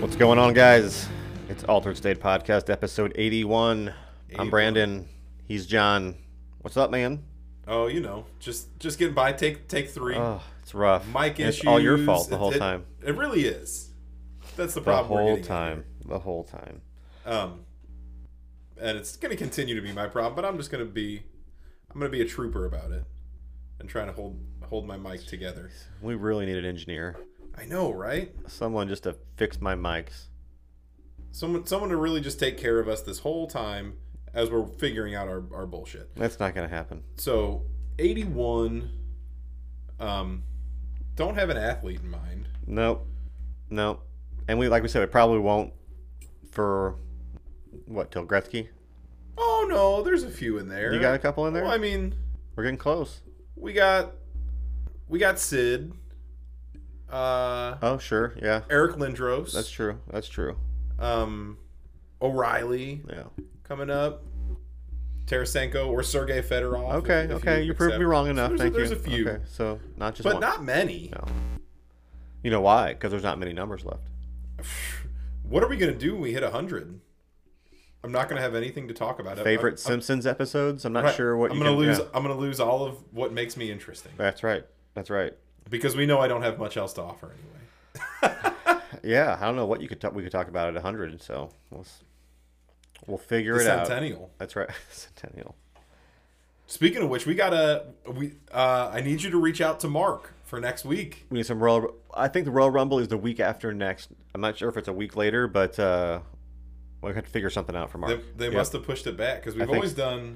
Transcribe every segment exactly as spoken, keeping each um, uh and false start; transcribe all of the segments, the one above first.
What's going on, guys? It's Altered State Podcast, episode eighty-one. eighty-one. I'm Brandon. He's John. What's up, man? Oh, you know, just just getting by. Take take three. Oh, it's rough. Mic and issues. It's all your fault the it, whole it, time. It really is. That's the The problem. whole we're getting time. The whole time. Um, and it's going to continue to be my problem. But I'm just going to be, I'm going to be a trooper about it, and trying to hold hold my mic together. We really need an engineer. I know, right? Someone just to fix my mics. Someone someone to really just take care of us this whole time as we're figuring out our, our bullshit. That's not going to happen. So eighty-one. Um, don't have an athlete in mind. Nope. Nope. And we, like we said, we probably won't for what, till Gretzky? Oh no, there's a few in there. You got a couple in there? Well, I mean, we're getting close. we got we got Sid. Uh, Oh, sure. Yeah. Eric Lindros. That's true. That's true. Um, O'Reilly Yeah. coming up. Tarasenko or Sergei Fedorov. Okay. if- if okay. You, proved accept. me wrong enough. There's, Thank a, there's you. a few, Okay. So not just but one. not many. No. You know why? Because there's not many numbers left. What are we gonna do when we hit a hundred? I'm not gonna have anything to talk about. Favorite I'm, Simpsons episodes? I'm not right. sure what I'm you gonna can, lose. yeah. I'm gonna lose all of what makes me interesting That's right. That's right. because we know I don't have much else to offer anyway. Yeah, I don't know what you could talk. We could talk about at a hundred. So we'll s- we'll figure The it out. Centennial. That's right. Centennial. Speaking of which, we gotta. We. Uh, I need you to reach out to Mark for next week. We need some Royal. I think the Royal Rumble is the week after next. I'm not sure if it's a week later, but uh, we have to figure something out for Mark. They, they Yep. must have pushed it back because we've think- always done.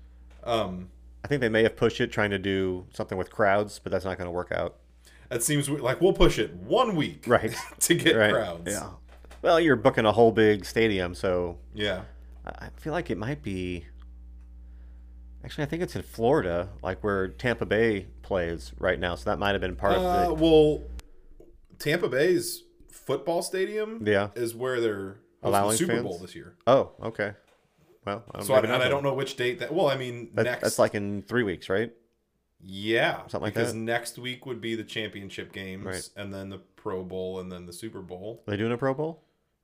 Um, I think they may have pushed it, trying to do something with crowds, but that's not going to work out. it seems we- like we'll push it one week, Right. to get Right. crowds. Yeah. Well, you're booking a whole big stadium, so Yeah. I I feel like it might be. Actually, I think it's in Florida, like where Tampa Bay plays right now. So that might have been part Uh, of the. well, Tampa Bay's football stadium. Yeah. is where they're hosting the Allowing Super fans? Bowl this year. Oh, okay. Well, I So I, maybe and not I then. don't know which date that. Well, I mean, That, next. That's like in three weeks, right? yeah, something like because that. next week would be the championship games, Right. and then the Pro Bowl, and then the Super Bowl. Are they doing a Pro Bowl?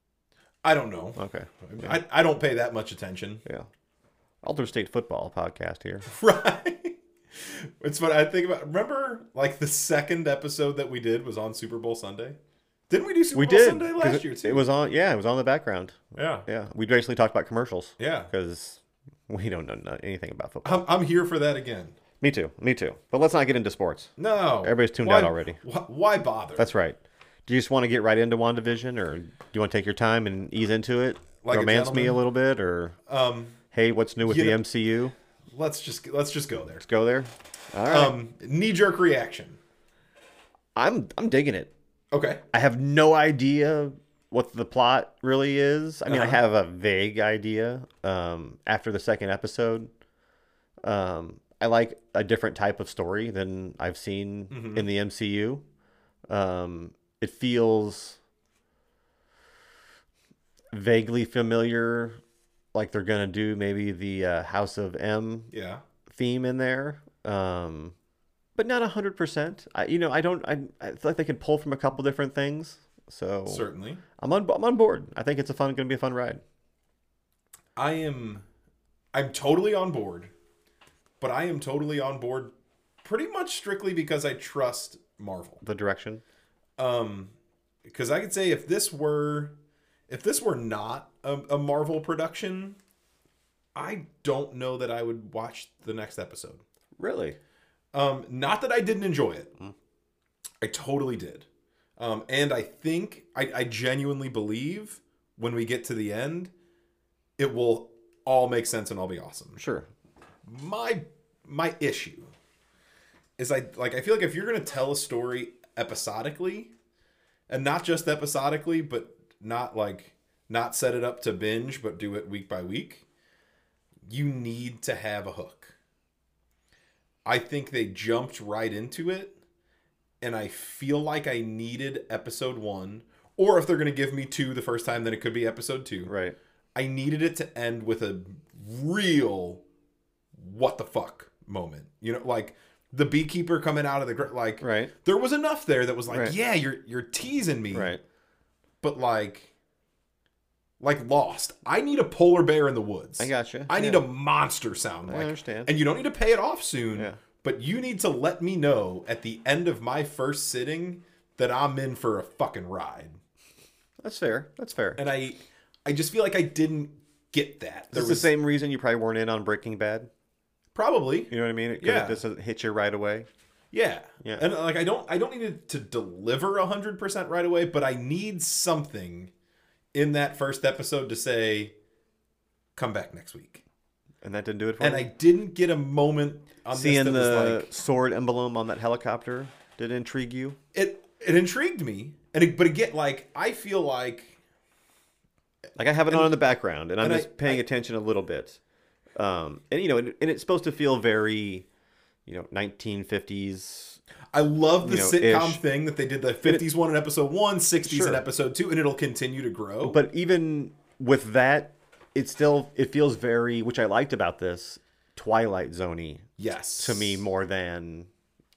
I don't know. Okay. I, I don't pay that much attention. Yeah. Alter State Football podcast here. Right. It's what I think about. Remember, like the second episode that we did was on Super Bowl Sunday. Didn't we do Super We Bowl did. Sunday 'cause last it, year too? it was on. Yeah, it was on the background. yeah, Yeah, we basically talked about commercials yeah. because we don't know no- anything about football. I'm I'm here for that again. Me too. Me too. But let's not get into sports. No, Everybody's tuned why, out already. Why, why bother? That's right. Do you just want to get right into WandaVision, or do you want to take your time and ease into it? Like a Romance me a gentleman? little bit, or um. hey, what's new with You the know- M C U? Let's just let's just go there. Let's go there. All right. Um. Knee jerk reaction. I'm I'm digging it. Okay. I have no idea what the plot really is. I mean, I Uh-huh. have a vague idea um, after the second episode. Um, I like a different type of story than I've seen Mhm. in the M C U. Um, it feels vaguely familiar, like they're going to do maybe the uh, House of M Yeah. theme in there. Um, but not one hundred percent. I, you know, I don't, I, I feel like they can pull from a couple different things. So Certainly. I'm on, I'm on board. I think it's a fun, going to be a fun ride. I am. I'm totally on board, but I am totally on board, pretty much strictly because I trust Marvel. The direction. Um, because I could say if this were, if this were not a, a Marvel production, I don't know that I would watch the next episode. Really? Um, not that I didn't enjoy it. Mm. I totally did. Um, and I think I, I genuinely believe when we get to the end, it will all make sense and all be awesome. Sure. My my issue is I like I feel like if you're gonna tell a story episodically, and not just episodically, but not like not set it up to binge, but do it week by week, you need to have a hook. I think they jumped right into it, and I feel like I needed episode one, or if they're gonna give me two the first time, then it could be episode two. Right. I needed it to end with a real what the fuck moment. You know, like the beekeeper coming out of the gr- like Right. there was enough there that was like, Right. yeah, you're you're teasing me. Right. but like, like Lost. I need a polar bear in the woods. I gotcha. I need Yeah. a monster sound. I Like, understand. and you don't need to pay it off soon. Yeah. But you need to let me know at the end of my first sitting that I'm in for a fucking ride. That's fair. That's fair. And I, I just feel like I didn't get that. Is this the same reason you probably weren't in on Breaking Bad? Probably. You know what I mean? It, Yeah. It just doesn't hit you right away. Yeah. Yeah. And like I don't I don't need it to deliver one hundred percent right away, but I need something in that first episode to say come back next week. And that didn't do it for And you? I didn't get a moment on Seeing this that the was like sword emblem on that helicopter, did it intrigue you? it it intrigued me. And it, but again, like I feel like Like I have it And- on in the background, and I'm and I- just paying I- attention a little bit. Um, and you know, and, and it's supposed to feel very, you know, nineteen fifties. I love the You know, sitcom ish. thing that they did the fifties one in episode one, sixties in Sure. episode two, and it'll continue to grow. But even with that, it still it feels very, which I liked about this, Twilight Zone-y yes. to me more than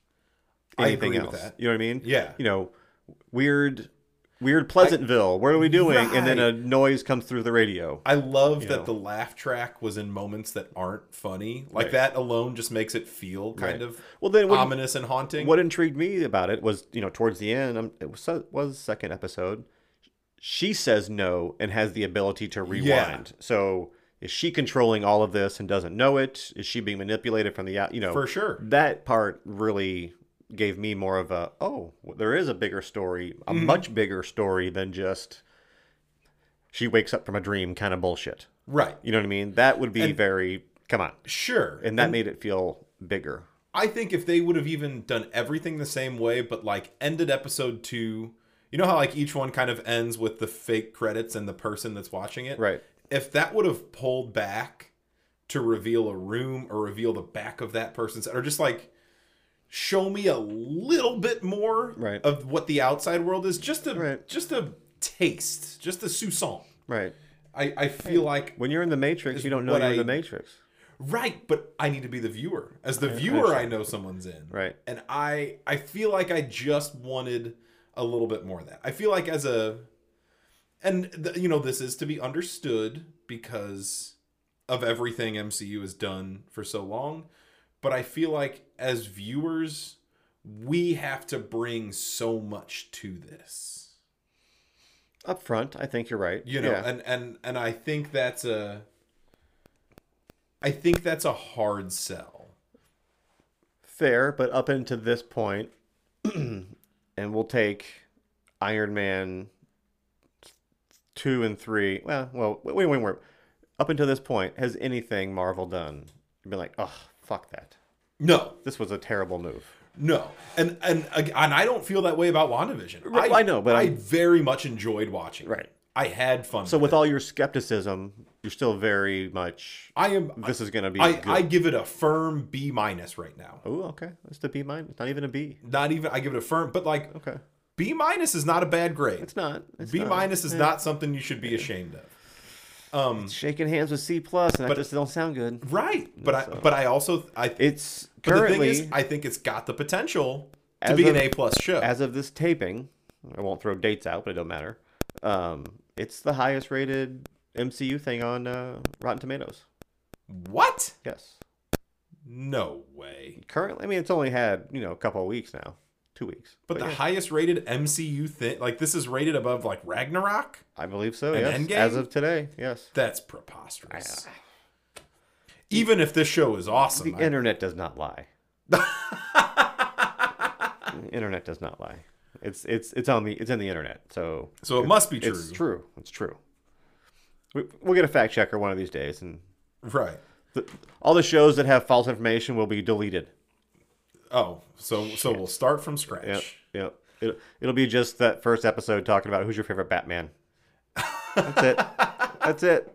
I anything agree with else. that. You know what I mean? Yeah. You know, weird, weird Pleasantville. what are we doing? And then a Right. noise comes through the radio. I love You that know. the laugh track was in moments that aren't funny. Like Right. that alone just makes it feel kind Right. of Well, then what, ominous and haunting. what intrigued me about it was, you know, towards the end, um, it was was second episode. She says no and has the ability to rewind. Yeah. So is she controlling all of this and doesn't know it? Is she being manipulated from the out? You know, For sure. That part really gave me more of a oh, there is a bigger story, a Mm-hmm. much bigger story than just she wakes up from a dream kind of bullshit. Right. You know what I mean? That would be And- very come on, Sure. and that made it feel bigger. I think if they would have even done everything the same way, but like ended episode two, you know how like each one kind of ends with the fake credits and the person that's watching it? Right. If that would have pulled back to reveal a room or reveal the back of that person's, or just like show me a little bit more Right. of what the outside world is, just a Right. just a taste, just a soupçon. Right. I, I feel like When you're in the Matrix, Is you don't know what you're in I- the Matrix. right, but I need to be the viewer. As the viewer, I understand. know someone's in. Right. And I I feel like I just wanted a little bit more of that. I feel like as a and the, you know this is to be understood because of everything M C U has done for so long, but I feel like as viewers we have to bring so much to this. Up front, I think you're right. You know, Yeah. and and and I think that's a I think that's a hard sell. Fair, but up until this point, and we'll take Iron Man two and three. Well, well, wait, wait, wait. Up until this point, has anything Marvel done been like, oh, fuck that? No, This was a terrible move. no, and and and I don't feel that way about WandaVision. Right, I know, but I I'm- very much enjoyed watching. it. Right. I had fun. So with it. all your skepticism, you're still very much. I am. This is gonna be. I, good. I give it a firm B minus right now. Oh, okay. That's the B minus. Not even a B. Not even. I give it a firm, but like Okay. B minus is not a bad grade. It's not. It's B not. minus is Yeah. not something you should be ashamed of. Um, Shaking hands with C plus, and that But- just don't sound good. right, but I So- but I also I It's but the currently thing is I think it's got the potential to As be an of- A plus show. as of this taping. I won't throw dates out, but it don't matter. Um, it's the highest rated M C U thing on uh, Rotten Tomatoes. What? Yes. No way. Currently, I mean, it's only had you know a couple of weeks now, two weeks. But the yeah, highest rated M C U thing, like this is rated above like Ragnarok. I believe so. and Yes. Endgame? As of today, yes. That's preposterous. Even if this show is awesome, The I- internet does not lie. The internet does not lie. It's it's it's on the it's in the internet. So so it must be true. it's true. It's true. We, we'll get a fact checker one of these days, and Right. the, all the shows that have false information will be deleted. Oh, so so we'll start from scratch. Yep. Yep. It, it'll be just that first episode talking about who's your favorite Batman. That's it. That's it.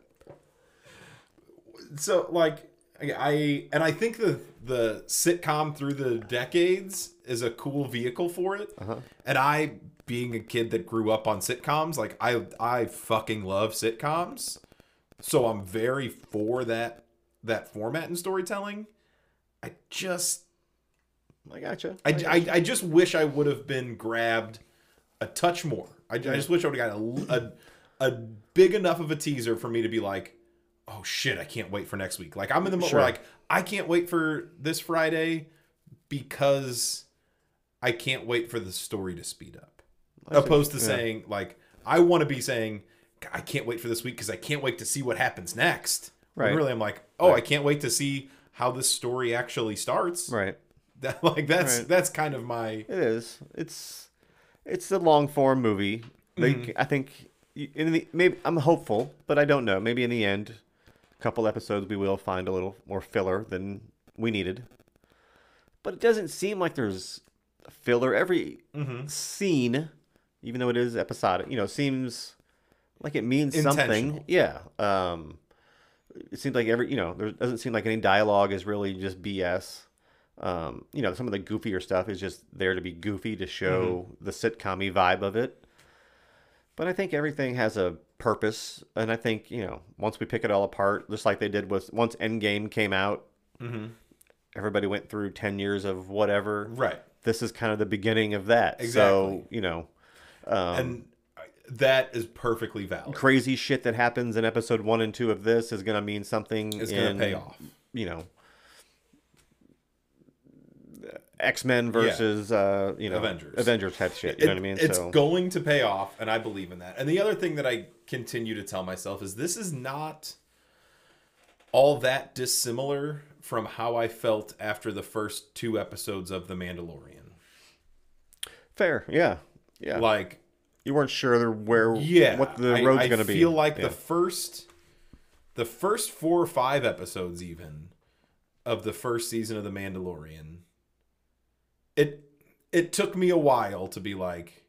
So like I and I think the the sitcom through the decades is a cool vehicle for it. Uh-huh. And I, being a kid that grew up on sitcoms, like I I fucking love sitcoms. So I'm very for that that format in storytelling. I just I gotcha. I, gotcha. I, I just wish I would have been grabbed a touch more. I, I just wish I would have got a, a a big enough of a teaser for me to be like, oh shit, I can't wait for next week. Like I'm in the moment Sure. where like I can't wait for this Friday because I can't wait for the story to speed up. I see. Opposed to Yeah. saying like I want to be saying I can't wait for this week because I can't wait to see what happens next. Right. And really I'm like, oh, Right. I can't wait to see how this story actually starts. Right. That like that's Right. that's kind of my It is. It's it's a long form movie. They, Mm-hmm. I think in the maybe I'm hopeful, but I don't know. Maybe in the end, a couple episodes we will find a little more filler than we needed. But it doesn't seem like there's filler. Every Mhm. scene, even though it is episodic, you know, seems like it means something. Intentional. Yeah. Um, it seems like every, you know, there doesn't seem like any dialogue is really just B S. Um, you know, some of the goofier stuff is just there to be goofy to show the sitcom-y vibe of it. But I think everything has a purpose, and I think, you know, once we pick it all apart, just like they did with once Endgame came out, Mhm. everybody went through ten years of whatever. Right. This is kind of the beginning of that. So, Exactly. you know, um, And that is perfectly valid. crazy shit that happens in episode one and two of this is going to mean something. It's in, going to pay off. You know, X-Men versus, uh, you know, Avengers. Avengers type shit. You know what I mean? It's So, going to pay off, and I believe in that. And the other thing that I continue to tell myself is this is not all that dissimilar from how I felt after the first two episodes of The Mandalorian. fair. Yeah. Yeah. Like, You weren't sure where, yeah, what the I, road's I going to be. feel like Yeah. the first, the first four or five episodes, even of the first season of The Mandalorian, it it took me a while to be like,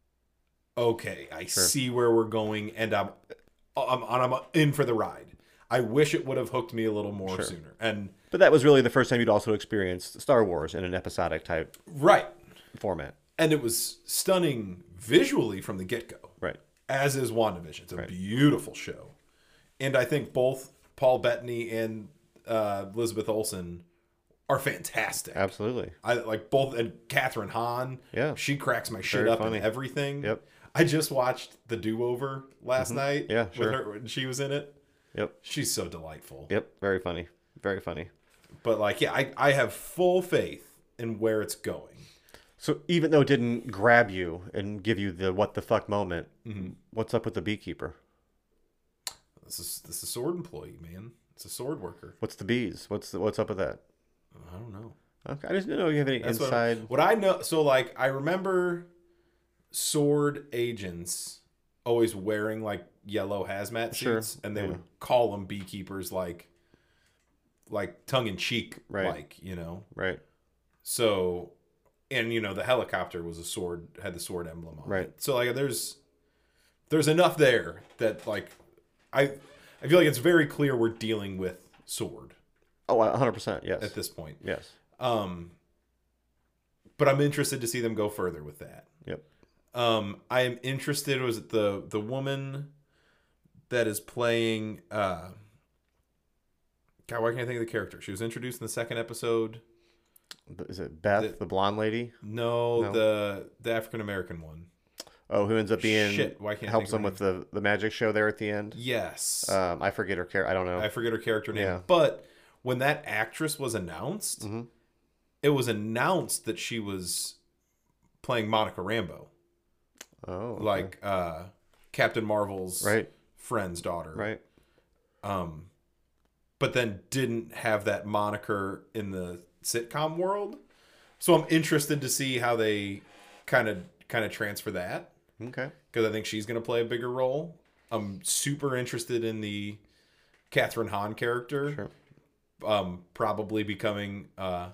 okay, I Sure. see where we're going, and I'm I'm I'm in for the ride. I wish it would have hooked me a little more Sure. sooner. And But that was really the first time you'd also experienced Star Wars in an episodic type right, format. and it was stunning visually from the get go. Right. As is WandaVision. It's a Right. beautiful show. And I think both Paul Bettany and uh, Elizabeth Olsen are fantastic. Absolutely. I like both, and Catherine Hahn. Yeah. She cracks my shit Very up funny. in everything. Yep. I just watched The Do-Over last night. Yeah, with sure. her when she was in it. Yep. She's so delightful. Yep. Very funny. Very funny. But like, yeah, I, I have full faith in where it's going. So even though it didn't grab you and give you the what the fuck moment, Mm-hmm. what's up with the beekeeper? This is this is a sword employee, man. It's a sword worker. What's the bees? What's the, what's up with that? I don't know. Okay, I just didn't know you have any That's inside. What, what I know, so like I remember sword agents always wearing like yellow hazmat Sure, suits, and they yeah. would call them beekeepers, like like tongue in cheek, Right. like you know. Right. So, and you know the helicopter was a sword, had the sword emblem on Right. it. So like there's there's enough there that like I I feel like it's very clear we're dealing with sword Oh, one hundred percent. Yes. at this point. Yes. Um, but I'm interested to see them go further with that. Yep. Um, I am interested. Was it the the woman that is playing? Uh, God, why can't I think of the character? She was introduced in the second episode. Is it Beth, The- the, blonde lady? No, No. the the African American one. Oh, who ends up being Shit, why can't I helps think them of with the, the magic show there at the end? Yes, Um, I forget her character. I don't know. I forget her character name. Yeah. But when that actress was announced, Mhm. it was announced that she was playing Monica Rambeau, Oh, okay. like uh, Captain Marvel's right, friend's daughter. right. Um, but then didn't have that moniker in the sitcom world. So I'm interested to see how they kind of kind of transfer that, Okay. because I think she's going to play a bigger role. I'm super interested in the Catherine Hahn character, Sure. um, probably becoming uh,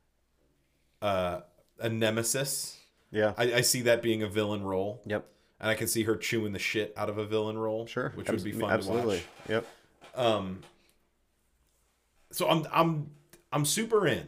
uh, a nemesis. Yeah. I, I see that being a villain role, Yep. and I can see her chewing the shit out of a villain role, Sure. which would be Abs- fun Absolutely. to watch. Yep. Um, so I'm I'm I'm super in,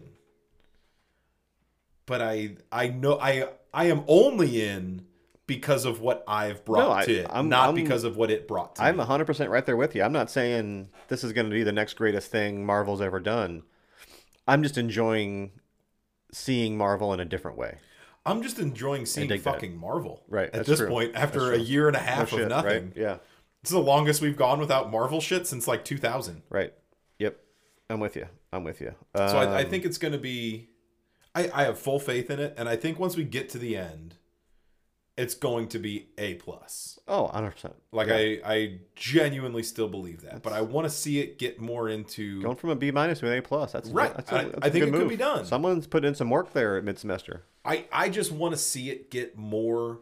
but I I know I I am only in because of what I've brought No, I- to it, I'm- not I'm- because of what it brought to I'm me. one hundred percent right there with you. I'm not saying this is going to be the next greatest thing Marvel's ever done. I'm just enjoying seeing Marvel in a different way. I'm just enjoying seeing dig that. fucking Marvel. Right, At that's this true. point, after That's a true. year and a half No of shit, nothing. Right? Yeah. This is the longest we've gone without Marvel shit since like two thousand. Right. Yep. I'm with you. I'm with you. So I, I Um, think it's going to be. I, I have full faith in it, and I think once we get to the end, it's going to be A plus. Oh, one hundred percent. Like Yeah. I, I genuinely still believe that, but I want to see it get more into. Going from a B minus to an A plus. That's Right. That's a, I- that's I a think good it could move. be done. Someone's put in some work there at mid semester. I, I just want to see it get more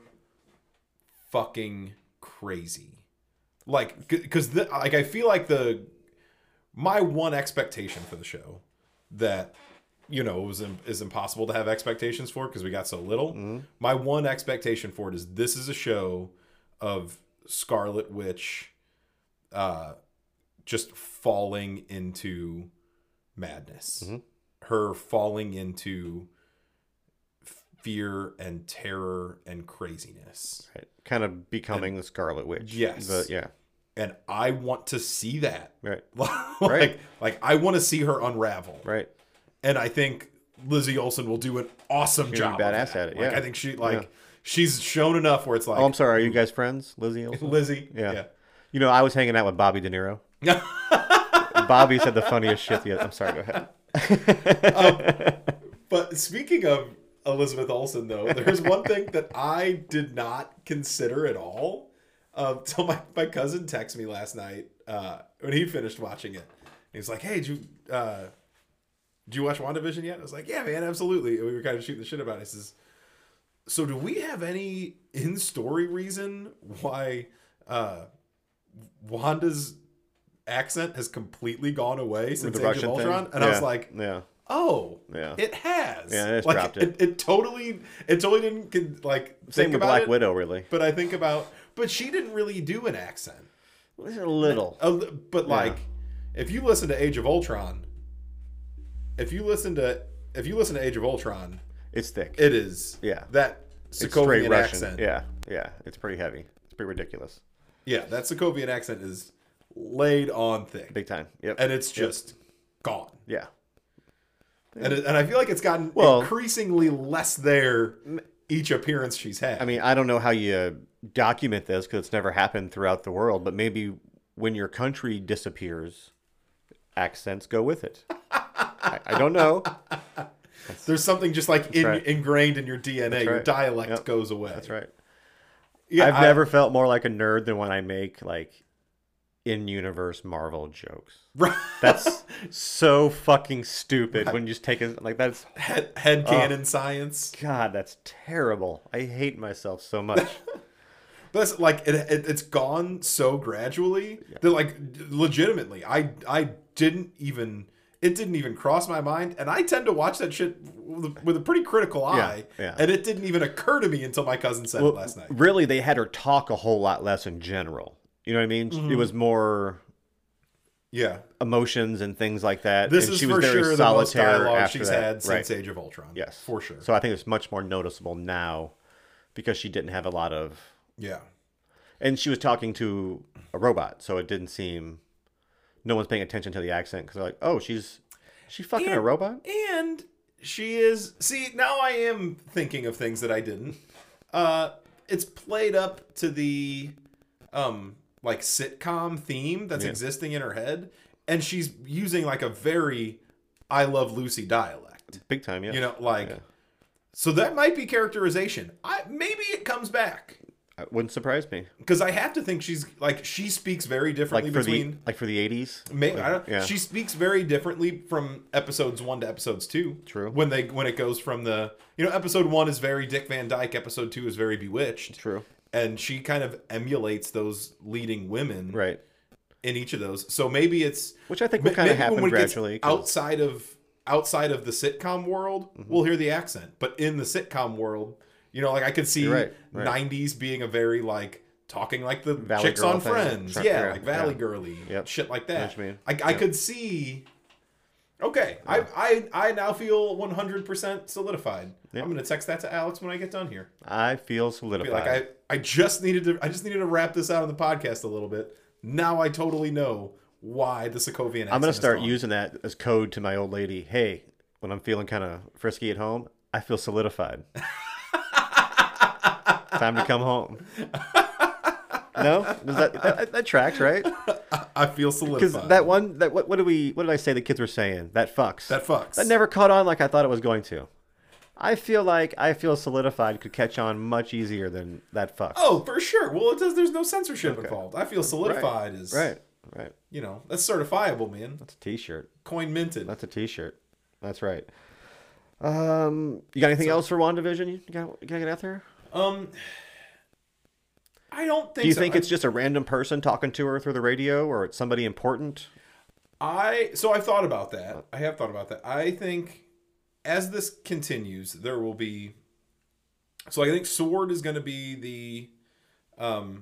fucking crazy. Like, because like I feel like the my one expectation for the show that you know was is impossible to have expectations for because we got so little. Mm-hmm. My one expectation for it is this is a show of Scarlet Witch, uh, just falling into madness. Mm-hmm. Her falling into fear and terror and craziness. Right. Kind of becoming the Scarlet Witch. Yes. The, yeah. And I want to see that. Right. like, Right. like I want to see her unravel. Right. And I think Lizzie Olsen will do an awesome She's job. of badass that. at it, Like, yeah. I think she like Yeah. she's shown enough where it's like Oh, I'm sorry. Are you guys friends, Lizzie Olsen? Lizzie. Yeah. Yeah. You know, I was hanging out with Bobby De Niro. Bobby said the funniest shit. The other, I'm sorry. Go ahead. um, but speaking of Elizabeth Olsen, though, there's one thing that I did not consider at all. Um, so my, my cousin texted me last night uh, when he finished watching it. He was like, "Hey, did you uh, did you watch WandaVision yet?" I was like, "Yeah, man, absolutely." And we were kind of shooting the shit about it. He says, "So do we have any in-story reason why uh, Wanda's accent has completely gone away since the Age of Russian thing? Ultron?" And Yeah. I was like, Yeah. "Oh, Yeah. it has." Yeah, it has like, dropped it. it. It totally, it totally didn't con- like Same think with about Black it. Widow, really. But I think about, but she didn't really do an accent. A little. A li- But like, if you listen to Age of Ultron, if you listen to if you listen to Age of Ultron, It's thick. it is Yeah. that It's straight Sokovian Russian. accent. Yeah. Yeah. It's pretty heavy. It's pretty ridiculous. Yeah, that Sokovian accent is laid on thick, Big time. Yep. and it's just gone. Yeah. And it, and I feel like it's gotten Well- increasingly less there each appearance she's had. I mean, I don't know how you document this because it's never happened throughout the world, but maybe when your country disappears, accents go with it. I, I don't know. There's something just like in, right. ingrained in your D N A. Your right. dialect Yep. goes away. That's right. Yeah, I've I- never felt more like a nerd than when I make like in-universe Marvel jokes. Right. That's so fucking stupid when you just take it like that's head head canon science. God, that's terrible. I hate myself so much. But that's like it, it. It's gone so gradually that like legitimately, I I didn't even it didn't even cross my mind, and I tend to watch that shit with a, with a pretty critical eye. yeah. And it didn't even occur to me until my cousin said Well, it last night. really, they had her talk a whole lot less in general. You know what I mean? Mm-hmm. It was more Yeah, emotions and things like that. this and is she was for very sure the most solitary dialogue after she's that. had Right. since Age of Ultron. Yes, for sure. So I think it's much more noticeable now because she didn't have a lot of, Yeah. and she was talking to a robot, so it didn't seem. No one's paying attention to the accent because they're like, "Oh, she's she fucking a And- robot." And she is. See, now I am thinking of things that I didn't. Uh, it's played up to the, um, like sitcom theme that's Yeah. existing in her head, and she's using like a very "I Love Lucy" dialect. Big time, yeah. You know, like. Yeah. So that might be characterization. I maybe it comes back It wouldn't surprise me. because I have to think she's like she speaks very differently Like for between. the like for the eighties. Maybe I don't, yeah. she speaks very differently from episodes one to episodes two. True. When they when it goes from the you know episode one is very Dick Van Dyke, episode two is very Bewitched, True. and she kind of emulates those leading women Right. in each of those. So maybe it's Which I think will ma- kind of maybe when happen it gets gradually. 'cause- outside of outside of the sitcom world, Mm-hmm. we'll hear the accent, but in the sitcom world, you know, like I could see You're right, right. nineties being a very like. Talking like the Valley chicks Girl on thing. Friends, Sure, yeah, yeah, like Valley yeah. Girly, Yep. shit like I know that. what you mean. I, I Yep. could see. Okay, I, I I now feel one hundred percent solidified. Yep. I'm gonna text that to Alex when I get done here. I feel Be solidified. like, I I just needed to I just needed to wrap this out on the podcast a little bit. Now I totally know why the Sokovian. I'm gonna accent is start gone. using that as code to my old lady. Hey, when I'm feeling kind of frisky at home, I feel solidified. Time to come home. No, Does that, that that tracks, right? I feel Because solidified. that one, that what, what do we, what did I say the kids were saying? That fucks. That fucks. That never caught on like I thought it was going to. I feel like I feel solidified could catch on much easier than that fucks. Oh, for sure. Well, it does. There's no censorship Okay. involved. I feel solidified is Right, right. You know, that's certifiable, man. That's a T-shirt. Coin minted. That's a T-shirt. That's right. Um, you got anything So- else for WandaVision? You got, you got to get out there? Um, I don't think. Do you so. think I- it's just a random person talking to her through the radio, or it's somebody important? I so I've thought about that. I have thought about that. I think as this continues, there will be. So I think Sword is going to be the, um.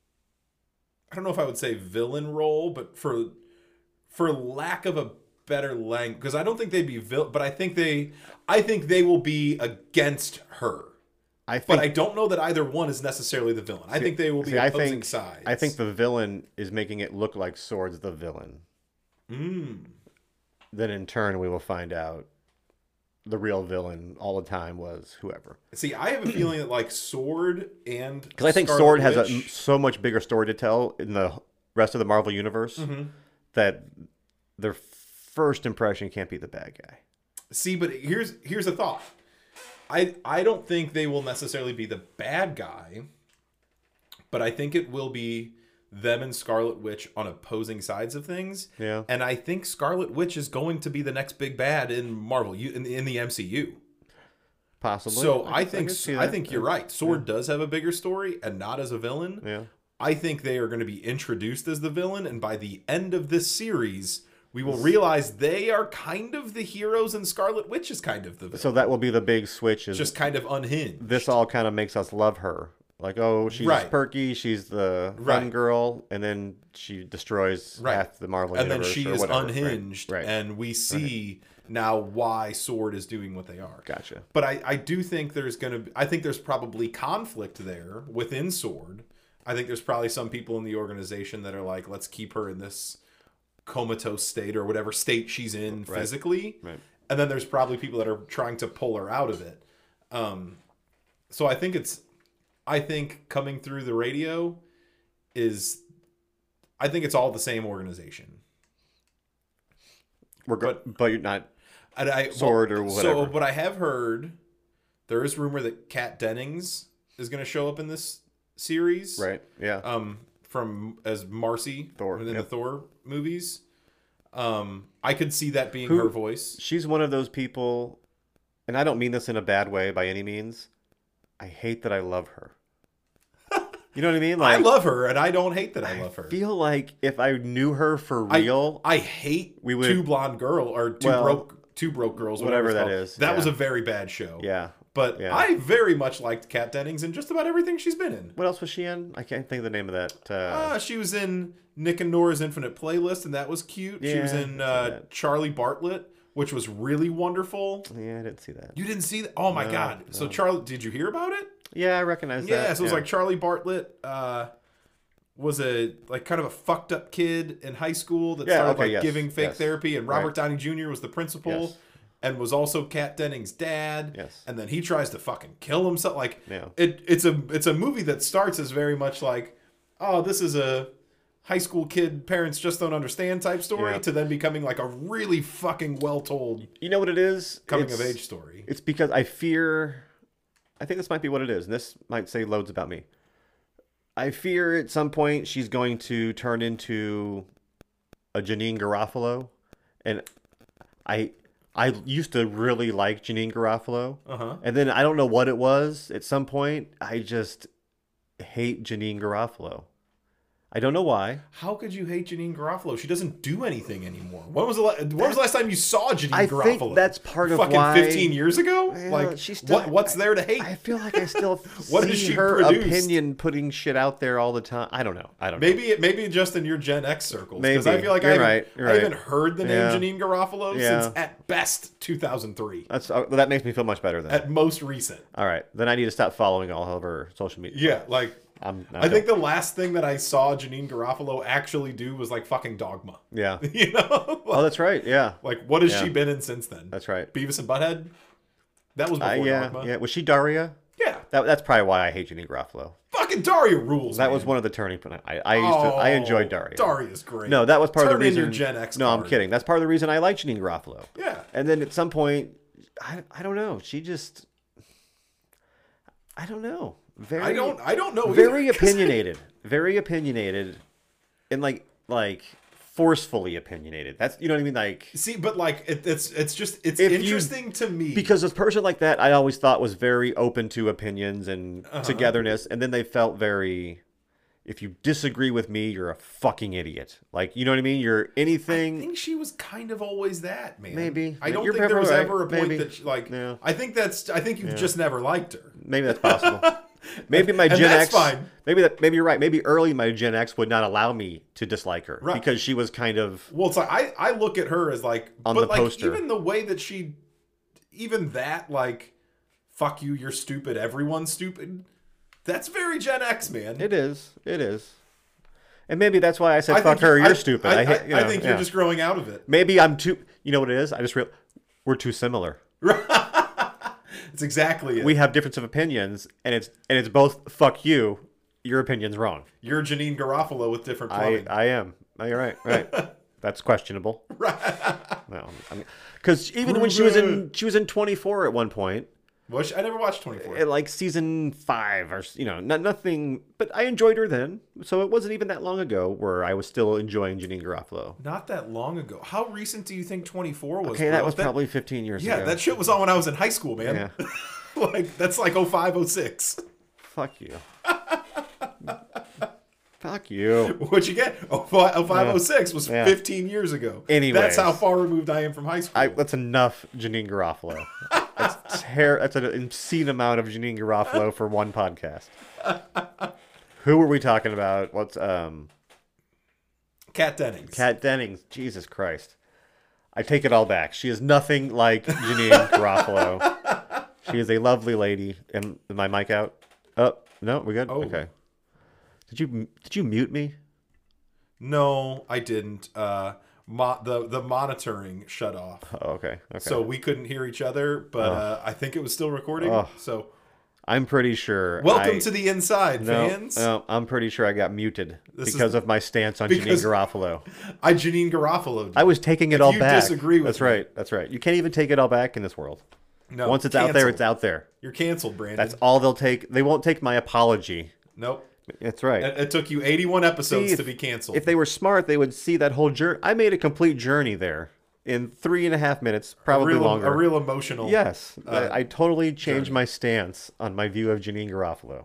I don't know if I would say villain role, but for, for lack of a better language, because I don't think they'd be villain, but I think they, I think they will be against her. I think, But I don't know that either one is necessarily the villain. I think they will be see, I opposing think, sides. I think the villain is making it look like Sword's the villain. Mm. Then in turn, we will find out the real villain all the time was whoever. See, I have a feeling that like Sword and Because I think Scarlet Sword has a Witch- so much bigger story to tell in the rest of the Marvel universe Mhm. that their first impression can't be the bad guy. See, but here's here's a thought. I I don't think they will necessarily be the bad guy, but I think it will be them and Scarlet Witch on opposing sides of things. Yeah. And I think Scarlet Witch is going to be the next big bad in Marvel, you in, in the M C U. Possibly. So I, could- think could see I that. think you're right. Sword does have a bigger story, and not as a villain. Yeah. I think they are going to be introduced as the villain, and by the end of this series, we will realize they are kind of the heroes, and Scarlet Witch is kind of the villain. So that will be the big switch. Is Just kind of unhinged. this all kind of makes us love her. Like, oh, she's Right. perky, she's the fun Right. girl, and then she destroys Right. half the Marvel and then universe. she or is whatever. Right. unhinged, Right. and we see now why Sword is doing what they are. Gotcha. But I, I do think there's going to I think there's probably conflict there within Sword. I think there's probably some people in the organization that are like, let's keep her in this comatose state or whatever state she's in Right. physically. Right. And then there's probably people that are trying to pull her out of it. Um, so I think it's I think coming through the radio is I think it's all the same organization. We're go- but, you're not. And I, Sword or So whatever. what I have heard, there is rumor that Kat Dennings is going to show up in this series, Right. Yeah. Um, from as Marcy Thor, in yep. the Thor movies. Um, I could see that being Who- her voice. She's one of those people, and I don't mean this in a bad way by any means. I hate that I love her. You know what I mean? I Like, love her, and I don't hate that I love her. I feel like if I knew her for I- real, I hate We would- Two Blonde Girl or Two Well, Broke Two Broke Girls, whatever it's that called. is, That was yeah. a very bad show. yeah. But Yeah. I very much liked Kat Dennings in just about everything she's been in. What else was she in? I can't think of the name of that. Uh, Uh, she was in Nick and Nora's Infinite Playlist, and that was cute. she was Yeah, in I saw uh, that. Charlie Bartlett, which was really wonderful. yeah, I didn't see that. You didn't see that? Oh my No, god! So no. Charlie, did you hear about it? Yeah, I recognize that. Yeah, so it was like Charlie Bartlett uh, was a like kind of a fucked up kid in high school that Yeah, started okay, like yes, giving fake yes. therapy, and Robert Right. Downey Junior was the principal. Yes. And was also Kat Dennings' dad. Yes. And then he tries to fucking kill himself. Like Yeah. it, it's a it's a movie that starts as very much like, oh, this is a high school kid parents just don't understand type story, Yeah. to then becoming like a really fucking well told You know what it is? coming It's- of age story. It's because I fear. I think this might be what it is, and this might say loads about me. I fear at some point she's going to turn into a Janine Garofalo, and I I used to really like Janine Garofalo, Uh huh. and then I don't know what it was. At some point, I just hate Janine Garofalo. I don't know why. How could you hate Janine Garofalo? She doesn't do anything anymore. When was the la- when was the last time you saw Janine I Garofalo? think that's part of fucking why. fifteen years ago. Well, like she's still- what? What's there to hate? I feel like I still What see has she her produced? opinion putting shit out there all the time. I don't know. I don't know. Maybe it maybe just in your Gen X circles. Because I Maybe. feel like You're I, haven't, right. You're I right. haven't heard the name Yeah. Janine Garofalo Yeah. since at best two thousand three. That's uh, that makes me feel much better then. At most recent. All right, then I need to stop following all of her social media. Yeah, like I'm. I think the last thing that I saw Janine Garofalo actually do was like fucking Dogma. Yeah. You know? Oh, that's right. Yeah, Like what has Yeah. she been in since then? that's right. Beavis and Butthead? That was Uh, before yeah, Dogma. yeah. Was she Daria? Yeah. That, that's probably why I hate Janine Garofalo. Fucking Daria rules. That man. was one of the turning points. I, I used to I enjoyed Daria. Daria's great. No, that was part Turn of the reason. in your Gen X no, I'm card. kidding. That's part of the reason I like Janine Garofalo. Yeah. And then at some point, I, I don't know. She just, I don't know. Very, I don't. I don't know. Very either, 'cause- opinionated. Very opinionated, and like like forcefully opinionated. That's you know what I mean. Like See, but like it, it's it's just it's If you- interesting to me because a person like that, I always thought was very open to opinions and Uh-huh. togetherness, and then they felt very. If you disagree with me, you're a fucking idiot. Like, you know what I mean? You're I anything. think she was kind of always that, man. Maybe. I don't You're think there was probably ever a right. point Maybe. that she, like. Yeah. I think that's. I think you've just never liked her. Maybe that's possible. Maybe my And Gen that's X. fine. Maybe that. Maybe you're right. Maybe early my Gen X would not allow me to dislike her Right. because she was kind of. Well, it's like I I look at her as like On but the like poster. even the way that she, even that like, fuck you, you're stupid, everyone's stupid. That's very Gen X, man. It is. It is. And maybe that's why I said I fuck think her. you- You're I- stupid. I, I, hate- you I know, think yeah. you're just growing out of it. Maybe I'm too. You know what it is? I just real. We're too similar. It's exactly it. We have difference of opinions, and it's and it's both fuck you. Your opinion's wrong. You're Janine Garofalo with different I plumbing. I am. Oh, you're right. Right. That's questionable. Right. No, I mean, because even when she was in she was in twenty-four at one point, Well, she- I never watched twenty-four. at like season five or you know, not nothing. But I enjoyed her then, so it wasn't even that long ago where I was still enjoying Janine Garofalo. Not that long ago. How recent do you think twenty-four was? Okay, bro? that was probably fifteen years Yeah, ago. that shit was on when I was in high school, man. Yeah. Like that's like oh five, oh six. Fuck you. Fuck you. What you get? Oh five, oh six was Yeah. fifteen years ago. Anyways. That's how far removed I am from high school. I, that's enough Janine Garofalo. That's ter- That's an obscene amount of Janine Garofalo for one podcast. Who were we talking about? What's um Kat Dennings. Kat Dennings? Jesus Christ! I take it all back. She is nothing like Janine Garofalo. She is a lovely lady. Am, is my mic out? Oh no, we good. Oh. Okay. Did you did you mute me? No, I didn't. Uh, mo- the the monitoring shut off, Oh, okay. Okay. so we couldn't hear each other. But uh, I think it was still recording. Oh. So I'm pretty sure. welcome I, to the inside, no, fans. no, I'm pretty sure I got muted This is- because of my stance on because- Janine Garofalo. I Janine Garofalo. I was taking it If all you back. disagree with That's me- right. That's right. You can't even take it all back in this world. No, Once it's out there, canceled. it's out there. You're canceled, Brandon. That's all they'll take. They won't take my apology. Nope. That's right. It, it took you eighty-one episodes See, to if- be canceled. If they were smart, they would see that whole journey. I made a complete journey there in three and a half minutes, probably a real, longer. A real emotional. Yes, uh, I, I totally changed journey. my stance on my view of Janine Garofalo.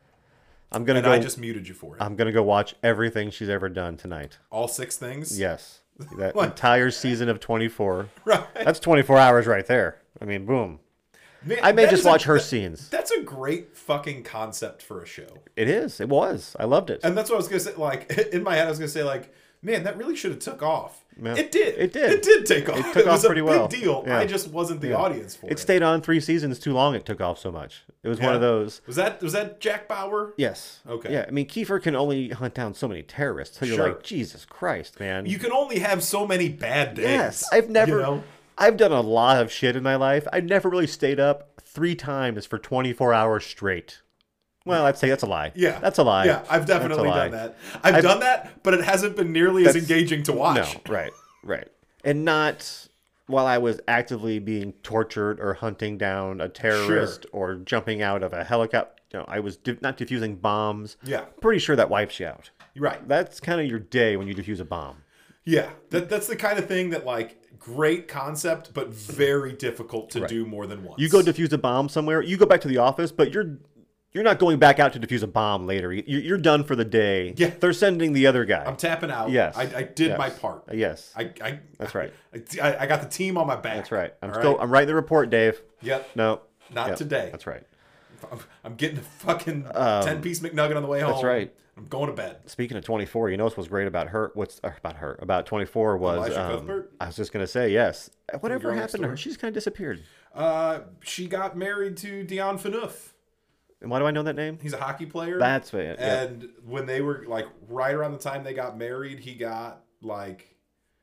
I'm gonna And go. I just muted you for it. I'm gonna go watch everything she's ever done tonight. All six things. Yes, that What? entire season of twenty-four. Right. That's twenty-four hours right there. I mean, boom. Man, I may that just is a- watch her that- scenes. That's a great fucking concept for a show. It is. It was. I loved it. And that's what I was gonna say. Like in my head, I was gonna say, like, man, that really should have took off. Yeah. It did. It did. It did take off. It took off was a pretty big well. deal. Yeah. I just wasn't the Yeah. audience for it. It stayed on three seasons too long. It took off so much. It was one Yeah. of those. Was that was that Jack Bauer? Yes. Okay. Yeah. I mean, Kiefer can only hunt down so many terrorists. So you're Sure. like, Jesus Christ, man. You can only have so many bad days. Yes. I've never. You know? I've done a lot of shit in my life. I've never really stayed up three times for twenty-four hours straight. Well, I'd say that's a lie. Yeah. That's a lie. Yeah, I've That's a definitely lie. done that. I've, I've- done that, but it hasn't been nearly as That's- engaging to watch. No. Right. Right. And not while I was actively being tortured or hunting down a terrorist or jumping out of a helicopter. No, I was de- not defusing bombs. Yeah. Pretty sure that wipes you out. You're right. That's kind of your day when you defuse a bomb. Yeah. That that's the kind of thing that like great concept, but very difficult to Right. do more than once. You go defuse a bomb somewhere, you go back to the office, but you're you're not going back out to defuse a bomb later. You- You're done for the day. Yeah. They're sending the other guy. I'm tapping out. Yes. I, I did Yes. my part. Yes. I, I That's right. I, I got the team on my back. That's right. I'm All still right? I'm writing the report, Dave. Yep. No. Not Yep. today. That's right. I'm, I'm getting a fucking Um, ten piece McNugget on the way home. that's right. I'm going to bed. Speaking of twenty-four, you know what's was great about her? What's uh, about her? About twenty-four was Elisha um, Cuthbert? I was just gonna say yes. Whatever Girl Next happened to her? Door? She just kind of disappeared. Uh, she got married to Dion Phaneuf. And why do I know that name? He's a hockey player. That's it. Yep. And when they were like right around the time they got married, he got like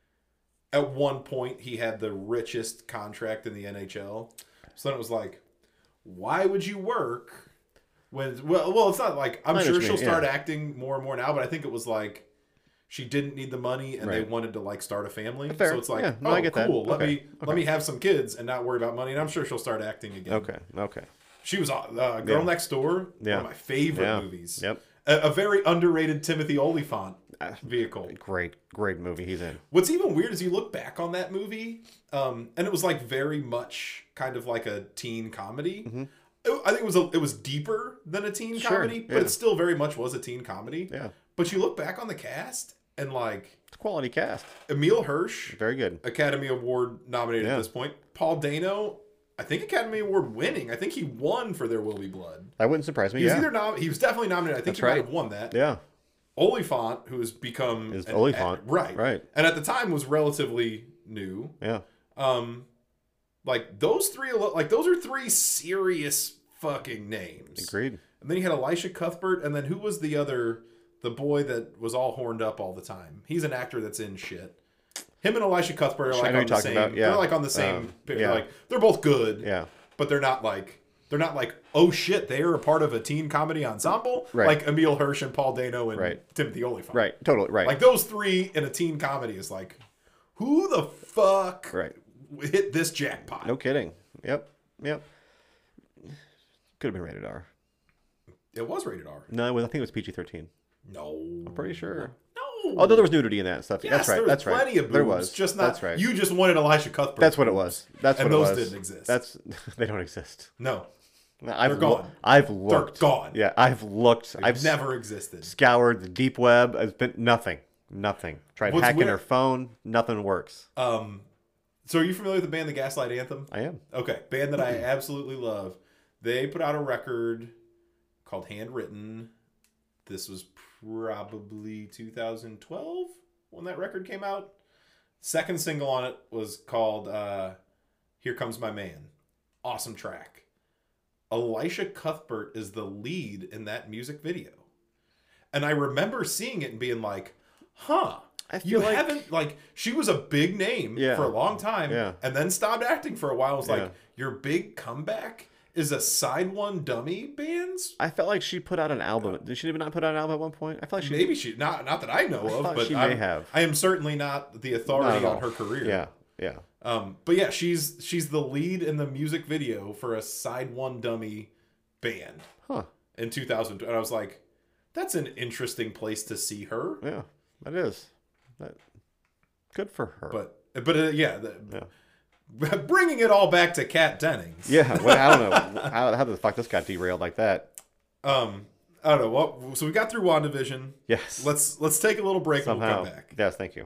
at one point he had the richest contract in the N H L. So then it was like, why would you work when? Well, well, it's not like I'm I know sure what you she'll mean, start yeah. acting more and more now, but I think it was like she didn't need the money and they Right. wanted to like start a family. Fair. So it's like, Yeah, no, oh, I get that. cool. Let Okay. me let me have some kids and not worry about money, and I'm sure she'll start acting again. Okay. Okay. She was uh, Girl Yeah. Next Door, Yeah. one of my favorite Yeah. movies. Yep. A, a very underrated Timothy Olyphant vehicle. Great, great movie he's in. What's even weird is you look back on that movie, um, and it was like very much kind of like a teen comedy. Mm-hmm. It- I think it was a, it was deeper than a teen Sure, comedy, but yeah. it still very much was a teen comedy. Yeah. But you look back on the cast, and like It's a quality cast. Emil Hirsch, Very good. Academy Award nominated Yeah. at this point. Paul Dano, I think Academy Award winning. I think he won for There Will Be Blood. That wouldn't surprise me. He was Yeah. either nom- he was definitely nominated. I think That's he might right. have won that. Yeah. Oliphant, who has become Is an- Oliphant. right? Right. And at the time was relatively new. Yeah. Um, like those three, like those are three serious fucking names. Agreed. And then you had Elisha Cuthbert, and then who was the other, the boy that was all horned up all the time? He's an actor that's in shit. Him and Elisha Cuthbert are I like know on you're the talking same. about, yeah. They're like on the same. Um, they're yeah. Like they're both good. Yeah. But they're not like they're not like oh shit they are a part of a teen comedy ensemble Right. like Emil Hirsch and Paul Dano and Right. Timothy Olyphant. Right. Totally. Right. Like those three in a teen comedy is like, who the fuck Right. hit this jackpot? No kidding. Yep. Yep. Could have been rated R. It was rated R. No, it was, I think it was P G thirteen. No, I'm pretty sure. No. Although there was nudity in that stuff. Yes, that's right. there was That's right. plenty of boobs. There was. Just not. That's right. You just wanted Elisha Cuthbert. That's what it was. That's And what those it was. didn't exist. That's they don't exist. No, I've They're gone. I've looked. gone. Yeah, I've looked. they've I've never existed. scoured the deep web. It's been nothing. Nothing. Tried What's hacking weird- her phone. Nothing works. Um, so are you familiar with the band The Gaslight Anthem? I am. Okay, band that I absolutely love. They put out a record called Handwritten. This was probably two thousand twelve when that record came out. Second single on it was called uh, Here Comes My Man. Awesome track. Elisha Cuthbert is the lead in that music video. And I remember seeing it and being like, huh. I You feel like haven't, like, she was a big name Yeah. for a long time Yeah. and then stopped acting for a while. It was Yeah. like, your big comeback is a side one dummy bands? I felt like she put out an album. Did she not put out an album at one point? I felt like she. Maybe she, not not that I know I of, thought but she may I'm- have. I am certainly not the Not authority at on all. her career. Yeah. Yeah. Um, but yeah, she's she's the lead in the music video for a side one dummy band Huh. in two thousand. And I was like, that's an interesting place to see her. Yeah. That is. That. Good for her. But but uh, yeah, the, Yeah. bringing it all back to Kat Dennings. Yeah. Well, I don't know how how the fuck this got derailed like that. Um, I don't know what. So we got through WandaVision. Yes. Let's let's take a little break and somehow. we'll come back. Yes. Thank you.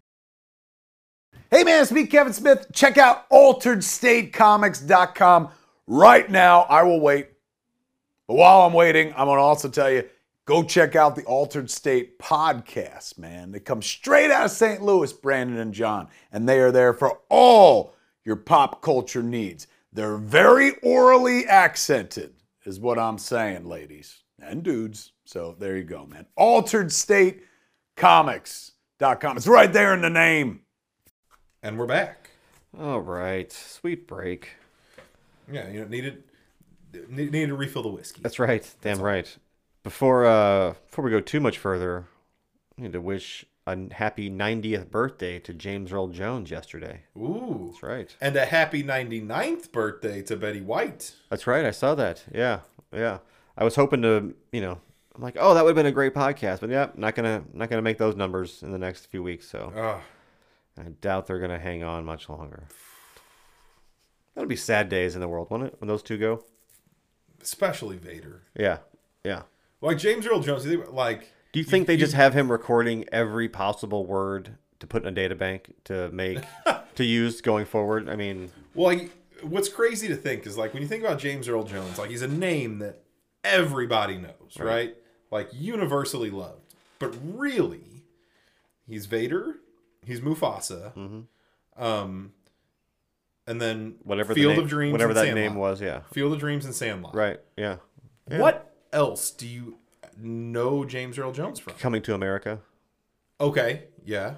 Hey man, it's me, Kevin Smith. Check out altered state comics dot com right now. I will wait. But while I'm waiting, I'm going to also tell you, go check out the Altered State podcast, man. They come straight out of Saint Louis, Brandon and John, and they are there for all your pop culture needs. They're very orally accented, is what I'm saying, ladies and dudes. So there you go, man. altered state comics dot com. It's right there in the name. And we're back. All right. Sweet break. Yeah, you know, needed need- needed to refill the whiskey. That's right. Damn right. Before uh before we go too much further, I need to wish a happy ninetieth birthday to James Earl Jones yesterday. Ooh. That's right. And a happy ninety-ninth birthday to Betty White. That's right. I saw that. Yeah. Yeah. I was hoping to, you know, I'm like, oh, that would have been a great podcast, but yeah, not gonna not gonna make those numbers in the next few weeks. So Ugh. I doubt they're gonna hang on much longer. That'll be sad days in the world, won't it? When those two go. Especially Vader. Yeah. Yeah. Like James Earl Jones, you think, like Do you think you- they you- just have him recording every possible word to put in a data bank to make to use going forward? I mean, well, like, what's crazy to think is like when you think about James Earl Jones, like he's a name that everybody knows, right? Right. Like universally loved. But really, he's Vader, he's Mufasa, Mm-hmm. um, and then whatever the Field name, of Dreams, whatever and that Sandlot. name was, yeah, Field of Dreams and Sandlot. right, yeah. Yeah. What else do you know James Earl Jones from? Coming to America? Okay, yeah.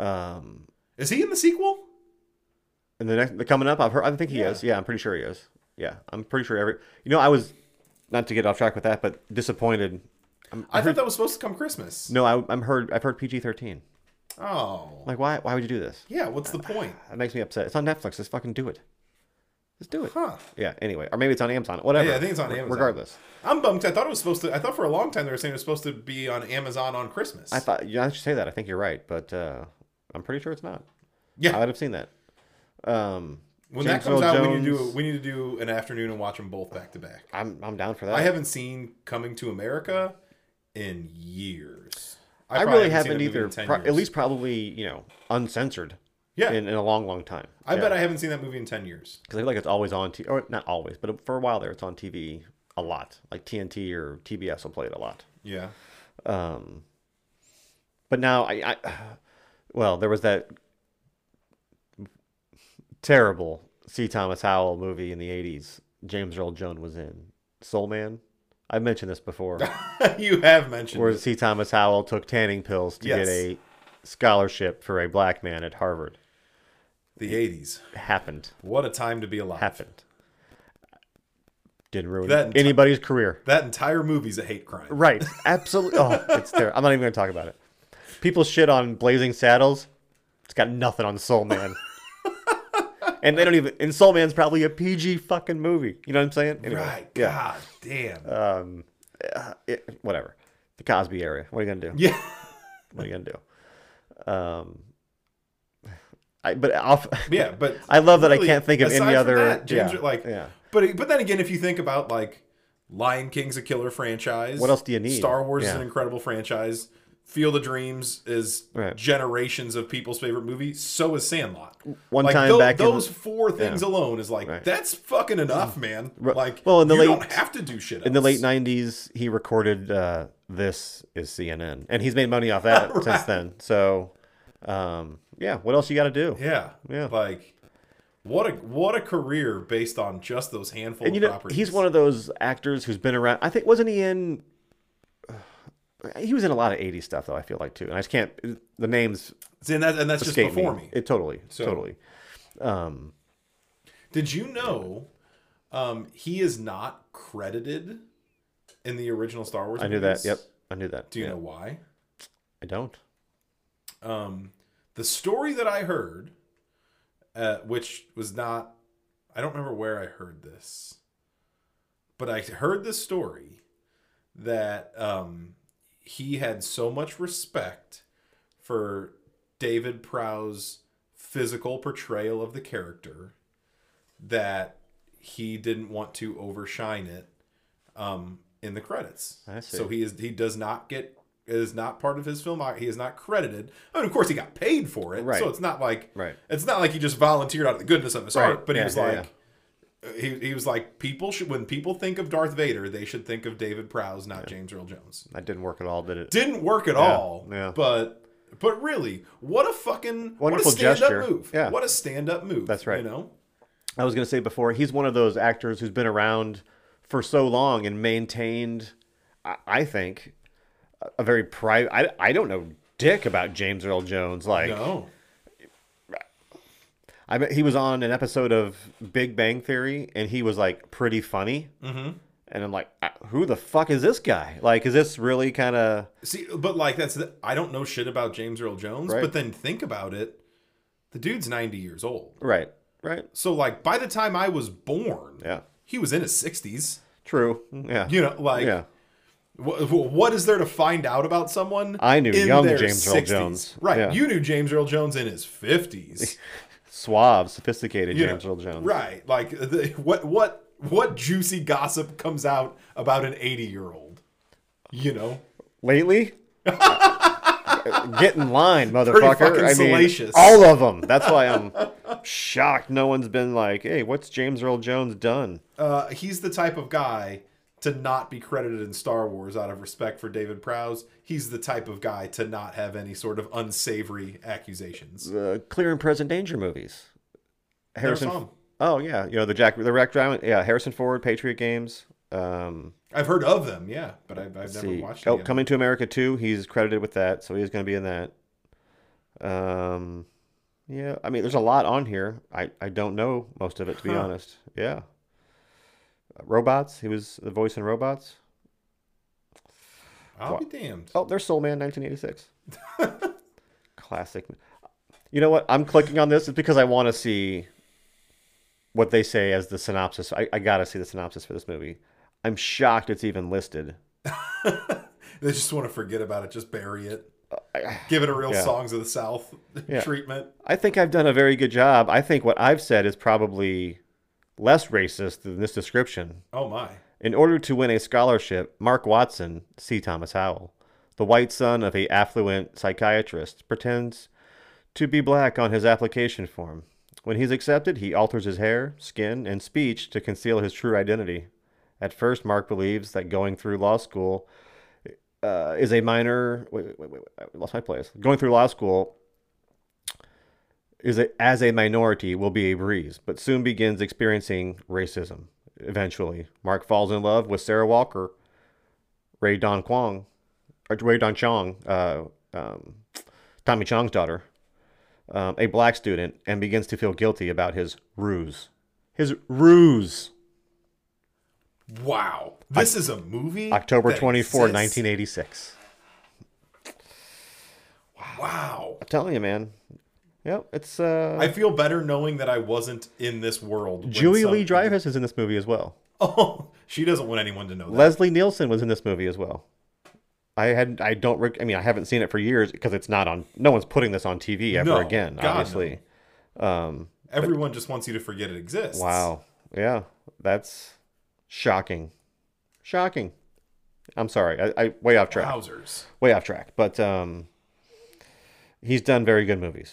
Um, Is he in the sequel? and the next, the coming up, I've heard. I think he Yeah. is. Yeah, I'm pretty sure he is. Yeah, I'm pretty sure every. You know, I was not to get off track with that, but disappointed. I'm, I, I thought that was supposed to come Christmas. No, I, I'm heard. I've heard P G thirteen. Oh. Like, why? Why would you do this? Yeah. What's the point? That makes me upset. It's on Netflix. Just fucking do it. Just do it. Huh. Yeah. Anyway, or maybe it's on Amazon. Whatever. Yeah, I think it's on Amazon. Regardless, I'm bummed. 'Cause I thought it was supposed to. I thought for a long time they were saying it was supposed to be on Amazon on Christmas. I thought. Yeah, I should say that. I think you're right, but uh, I'm pretty sure it's not. Yeah. I would have seen that. Um, when James that comes Earl out, we need to Jones- do we need to do an afternoon and watch them both back to back. I'm I'm down for that. I haven't seen Coming to America in years. I, probably really haven't haven't seen that movie either. in ten Pro- years. at least probably you know uncensored. Yeah. In, in a long, long time. I Yeah. bet I haven't seen that movie in ten years. Because I feel like it's always on T V, or not always, but for a while there, it's on T V a lot. Like T N T or T B S will play it a lot. Yeah. Um, but now I, I, well, there was that terrible C. Thomas Howell movie in the eighties. James Earl Jones was in Soul Man. I've mentioned this before, You have mentioned where it. C. Thomas Howell took tanning pills to Yes. get a scholarship for a black man at Harvard. The eighties. It happened. What a time to be alive. Happened. Didn't ruin That enti- anybody's career. That entire movie's a hate crime. Right. Absolutely. Oh, it's terrible. I'm not even going to talk about it. People shit on Blazing Saddles. It's got nothing on Soul Man. And they don't even. And Soul Man's probably a P G fucking movie. You know what I'm saying? Anyway, Right. Yeah. God damn. Um. uh, it, whatever. The Cosby area. What are you gonna do? yeah. What are you gonna do? Um. I. But off. Yeah, but I love that really, I can't think of aside any from other. that, James, yeah, like, yeah. but but then again, if you think about like Lion King's a killer franchise. What else do you need? Star Wars is Yeah. an incredible franchise. Field of Dreams is Right. generations of people's favorite movie. So is Sandlot. One like, time tho- back in those the- four things yeah. alone is like Right. that's fucking enough, man. Ru- Like, well, in the you late- don't have to do shit In the else. late nineties, he recorded uh, "This Is C N N," and he's made money off that Right. since then. So, um, yeah, what else you got to do? Yeah, Yeah. Like, what a what a career based on just those handful And you of know, properties. he's one of those actors who's been around. I think wasn't he in? He was in a lot of eighties stuff, though. I feel like too, and I just can't. The names See, and, that, and that's just escape before me. me. It totally, So- totally. Um, Did you know um, he is not credited in the original Star Wars? I knew movies? that. Yep, I knew that. Do you yeah. know why? I don't. Um, the story that I heard, uh, which was not, I don't remember where I heard this, but I heard this story that um, he had so much respect for David Prowse's physical portrayal of the character that he didn't want to overshine it um, in the credits. I see. So he is he does not get is not part of his film. He is not credited. I mean, of course, he got paid for it, Right. so it's not like Right. it's not like he just volunteered out of the goodness of his Right. heart. But he Yeah, was yeah, like. He, he was like, people should, when people think of Darth Vader, they should think of David Prowse, not James Earl Jones. That didn't work at all, did it? Didn't work at Yeah, all. yeah. But but really, what a fucking Wonderful what a stand gesture. up move. Yeah. What a stand up move. That's right. You know? I was going to say before, he's one of those actors who's been around for so long and maintained, I, I think, a, a very private. I, I don't know dick about James Earl Jones. Like, No. I bet he was on an episode of Big Bang Theory, and he was like pretty funny. Mm-hmm. And I'm like, "Uh, who the fuck is this guy? Like, is this really kind of See, but like that's the, I don't know shit about James Earl Jones, Right. but then think about it. The dude's ninety years old. right? Right? So like by the time I was born, Yeah. he was in his sixties. True. Yeah. You know, like yeah. Wh- wh- what is there to find out about someone? I knew in young their James Earl sixties? Jones. Right. Yeah. You knew James Earl Jones in his fifties. Suave, sophisticated You know, James Earl Jones. Right. Like the, what what what juicy gossip comes out about an eighty-year-old? You know? Lately? Get in line, motherfucker. fucking I mean, salacious. all of them. That's why I'm shocked no one's been like, hey, what's James Earl Jones done? Uh, he's the type of guy to not be credited in Star Wars out of respect for David Prowse. He's the type of guy to not have any sort of unsavory accusations. The Clear and Present Danger movies. Harrison. saw 'em. Oh, yeah. You know, the Jack, the Wreck Diamond. Yeah, Harrison Ford, Patriot Games. Um, I've heard of them, yeah, but I've, I've never see. watched Oh, it. Coming to America two. He's credited with that, so he's going to be in that. Um, yeah, I mean, there's a lot on here. I, I don't know most of it, to be Huh. honest. Yeah. Robots. He was the voice in Robots. I'll Wow. be damned. Oh, there's Soul Man, nineteen eighty-six. Classic. You know what? I'm clicking on this is because I want to see what they say as the synopsis. I, I gotta see the synopsis for this movie. I'm shocked it's even listed. They just want to forget about it. Just bury it. Give it a real Yeah. Songs of the South Yeah. treatment. I think I've done a very good job. I think what I've said is probably less racist than this description. Oh my. In order to win a scholarship, Mark Watson, C. Thomas Howell, the white son of a affluent psychiatrist, pretends to be black on his application form. When he's accepted, he alters his hair, skin, and speech to conceal his true identity. At first, Mark believes that going through law school uh, is a minor. Wait, wait, wait, wait, I lost my place. Going through law school is a, as a minority will be a breeze, but soon begins experiencing racism. Eventually, Mark falls in love with Sarah Walker, Ray Don Kwong, or Ray Don Chong, uh, um, Tommy Chong's daughter, um, a black student, and begins to feel guilty about his ruse. His ruse. Wow. This is a movie? October that twenty-fourth, exists? nineteen eighty-six. Wow. I'm telling you, man. Yep, it's uh, I feel better knowing that I wasn't in this world. when Julie some- Lee Dreyfus is in this movie as well. Oh, she doesn't want anyone to know that. Leslie Nielsen was in this movie as well. I had I don't rec- I mean I haven't seen it for years because it's not on. No one's putting this on T V ever No, again. God, Obviously. Um, Everyone just wants you to forget it exists. wow. Yeah, that's shocking. Shocking. I'm sorry. I, I way off track. Wowzers. Way off track. But um, he's done very good movies.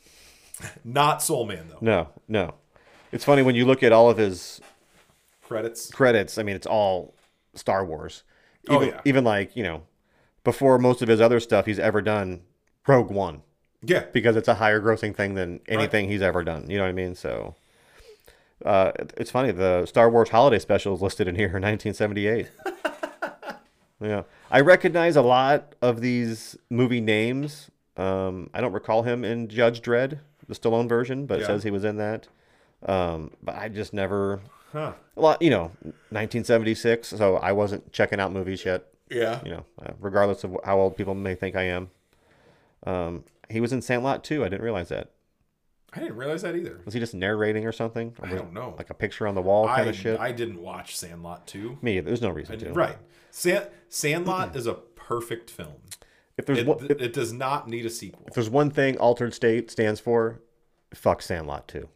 Not Soul Man, though. No, no. It's funny when you look at all of his Credits. credits. I mean, it's all Star Wars. Oh, Even, yeah. even like, you know, before most of his other stuff he's ever done, Rogue One, Yeah. because it's a higher grossing thing than anything he's ever done. You know what I mean? So uh, it- it's funny. The Star Wars Holiday Special is listed in here in nineteen seventy-eight. Yeah. I recognize a lot of these movie names. Um, I don't recall him in Judge Dredd, the Stallone version, but it Yeah. says he was in that. Um, but I just never... Huh. A lot, you know, nineteen seventy-six, so I wasn't checking out movies yet, Yeah. you know, uh, regardless of how old people may think I am. Um, he was in Sandlot too. I didn't realize that. I didn't realize that either. Was he just narrating or something? Or I was don't know. Like a picture on the wall kind I, of shit? I didn't watch Sandlot two. Me, there's no reason to. Right. San- Sandlot is a perfect film. If there's It, one, if, it does not need a sequel. if there's one thing Altered State stands for, fuck Sandlot too.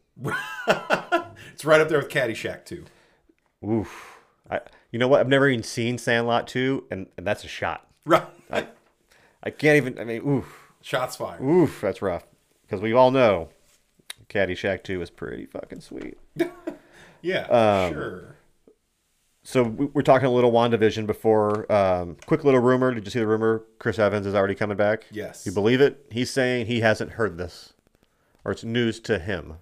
It's right up there with Caddyshack two. Oof. I, you know what? I've never even seen Sandlot two, and, and that's a shot. Right. I can't even. I mean, oof, Shots fired. oof, that's rough. Because we all know, Caddyshack two is pretty fucking sweet. Yeah. Um, sure. So we- we're talking a little WandaVision before. Um, quick little rumor. Did you see the rumor? Chris Evans is already coming back. Yes. You believe it? He's saying he hasn't heard this, or it's news to him.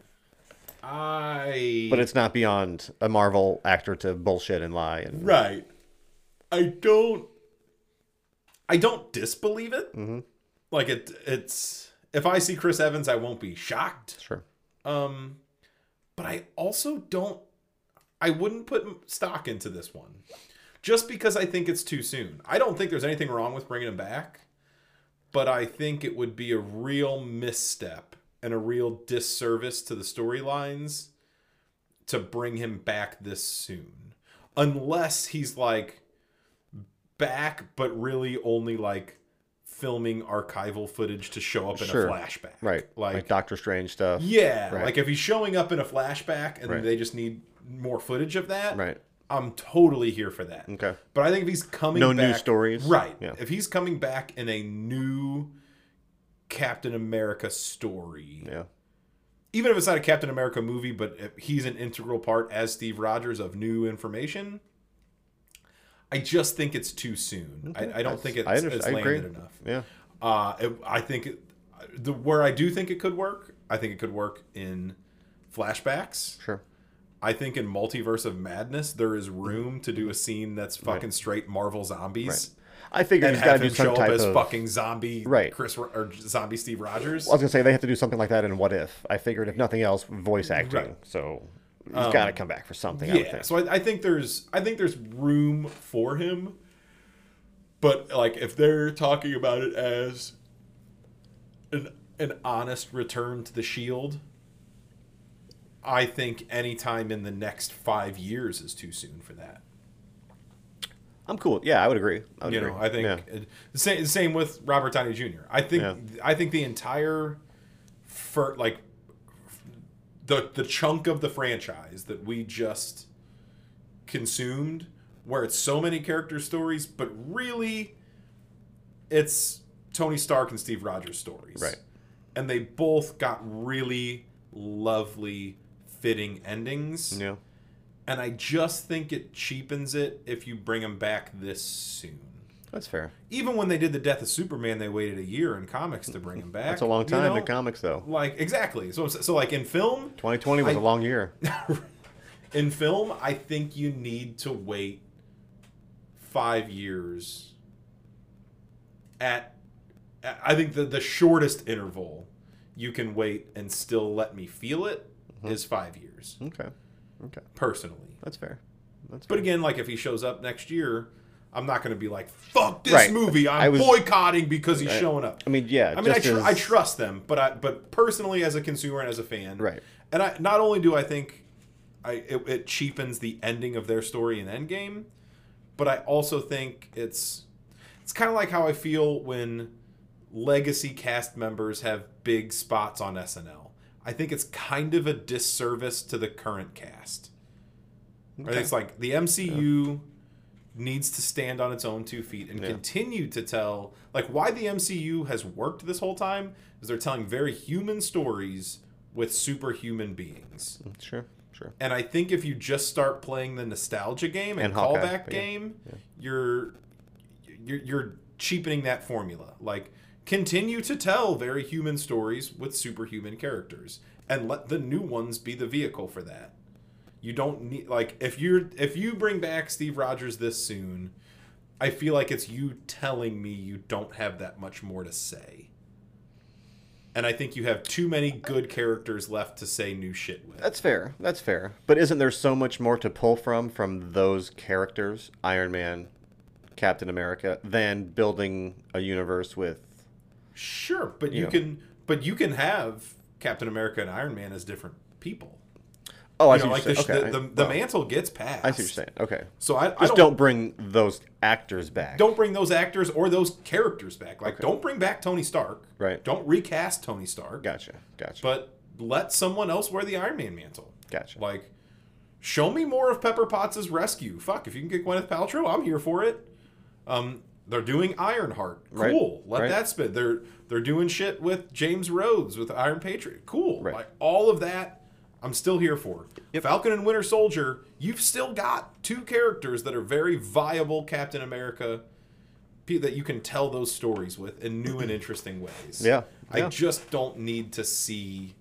I. But it's not beyond a Marvel actor to bullshit and lie. And Right. I don't. I don't disbelieve it. Mm-hmm. Like it. It's. If I see Chris Evans, I won't be shocked. Sure. Um, but I also don't. I wouldn't put stock into this one, just because I think it's too soon. I don't think there's anything wrong with bringing him back, but I think it would be a real misstep and a real disservice to the storylines to bring him back this soon, unless he's like back, but really only like filming archival footage to show up in Sure. a flashback, Right. Like, Like, Doctor Strange stuff. yeah, Right. like if he's showing up in a flashback and Right. they just need more footage of that, Right. I'm totally here for that. Okay. But I think if he's coming No back, new stories? right? Yeah. If he's coming back in a new Captain America story, Yeah. even if it's not a Captain America movie, but if he's an integral part as Steve Rogers of new information, I just think it's too soon. Okay. I, I don't That's- think it's, I under- it's I agree. landed enough. Yeah. Uh, it, I think it, the where I do think it could work, I think it could work in flashbacks. Sure. I think in Multiverse of Madness, there is room to do a scene that's fucking Right. straight Marvel zombies. I figure And he's got have to do him some show up type as of. fucking zombie Right. Chris Ro- or zombie Steve Rogers. I was gonna say they have to do something like that in What If. I figured if nothing else, voice acting. Right. So he's Um, got to come back for something. I would Yeah, think. so I, I think there's I think there's room for him, but like if they're talking about it as an an honest return to the Shield, I think any time in the next five years is too soon for that. I'm cool. Yeah, I would agree. I would You agree. know, I think Yeah. it, the same the same with Robert Downey Junior I think Yeah. I think the entire for like the the chunk of the franchise that we just consumed, where it's so many character stories, but really it's Tony Stark and Steve Rogers stories. Right. And they both got really lovely fitting endings. Yeah. And I just think it cheapens it if you bring them back this soon. That's fair. Even when they did the Death of Superman, they waited a year in comics to bring him back. That's a long you time know? in comics, though. Like exactly. So so like in film, twenty twenty was I- a long year. in film, I think you need to wait five years. At, at I think the the shortest interval you can wait and still let me feel it is five years. Okay. Okay. Personally. That's fair. That's But fair. again, like if he shows up next year, I'm not going to be like, "Fuck this Right. movie! I'm I was- boycotting because he's I- showing up." I mean, yeah. I mean, I, just tr- as- I trust them, but I but personally, as a consumer and as a fan, Right. And I not only do I think I it, it cheapens the ending of their story in Endgame, but I also think it's it's kind of like how I feel when legacy cast members have big spots on S N L. I think it's kind of a disservice to the current cast. I think it's like the M C U needs to stand on its own two feet and Yeah. continue to tell, like, why the M C U has worked this whole time is they're telling very human stories with superhuman beings. Sure. Sure. And I think if you just start playing the nostalgia game and, And Hawkeye, callback but yeah. game, you're, you're you're cheapening that formula. Like, continue to tell very human stories with superhuman characters, and let the new ones be the vehicle for that. You don't need like if you're if you bring back Steve Rogers this soon, I feel like it's you telling me you don't have that much more to say. And I think you have too many good characters left to say new shit with. That's fair. That's fair. But isn't there so much more to pull from from those characters, Iron Man, Captain America, than building a universe with? Sure, but you You know. can but you can have Captain America and Iron Man as different people. Oh, I You see know, what like you're the, saying. the, Okay, the, I- the well, mantle gets passed. I see what you're saying. Okay. So I, I Just don't, don't bring those actors back. don't bring those actors or those characters back. Like Okay. don't bring back Tony Stark. Right. Don't recast Tony Stark. Gotcha. Gotcha. But let someone else wear the Iron Man mantle. Gotcha. Like, show me more of Pepper Potts' rescue. Fuck, if you can get Gwyneth Paltrow, I'm here for it. Um, they're doing Ironheart. Right. Cool. Let Right. that spin. They're they're doing shit with James Rhodes with Iron Patriot. Cool. Right. Like all of that, I'm still here for. Yep. Falcon and Winter Soldier, you've still got two characters that are very viable Captain America pe- that you can tell those stories with in new and interesting ways. Yeah. I Yeah. just don't need to see.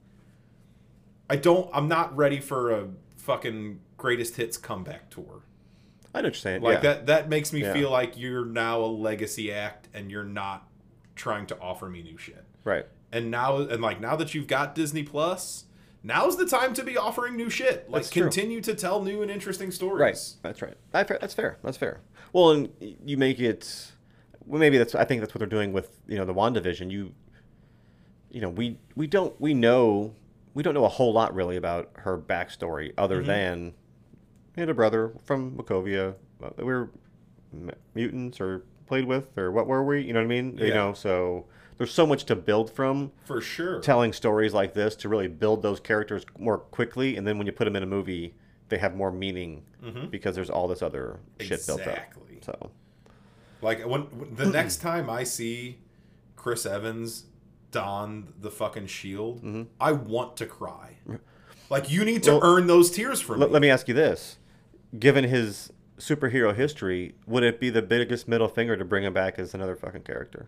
I don't. I'm not ready for a fucking greatest hits comeback tour. I know what you're saying. Like yeah. that. That makes me Yeah. feel like you're now a legacy act, and you're not trying to offer me new shit. Right. And now, and like now that you've got Disney Plus, now's the time to be offering new shit. Like That's true. continue to tell new and interesting stories. Right. That's right. I, that's fair. That's fair. Well, and you make it. Well, maybe that's. I think that's what they're doing with you know the WandaVision. You. You know, we we don't we know we don't know a whole lot really about her backstory other Mm-hmm. than he had a brother from Wachovia. uh, We were m- mutants or played with or what were we? You know what I mean? You Yeah. know, so there's so much to build from. For sure. Telling stories like this to really build those characters more quickly, and then when you put them in a movie, they have more meaning because there's all this other shit built up. Exactly. So Like when, when the next time I see Chris Evans don the fucking shield, I want to cry. Like you need to Well, earn those tears from let, me. let me ask you this: given his superhero history, would it be the biggest middle finger to bring him back as another fucking character?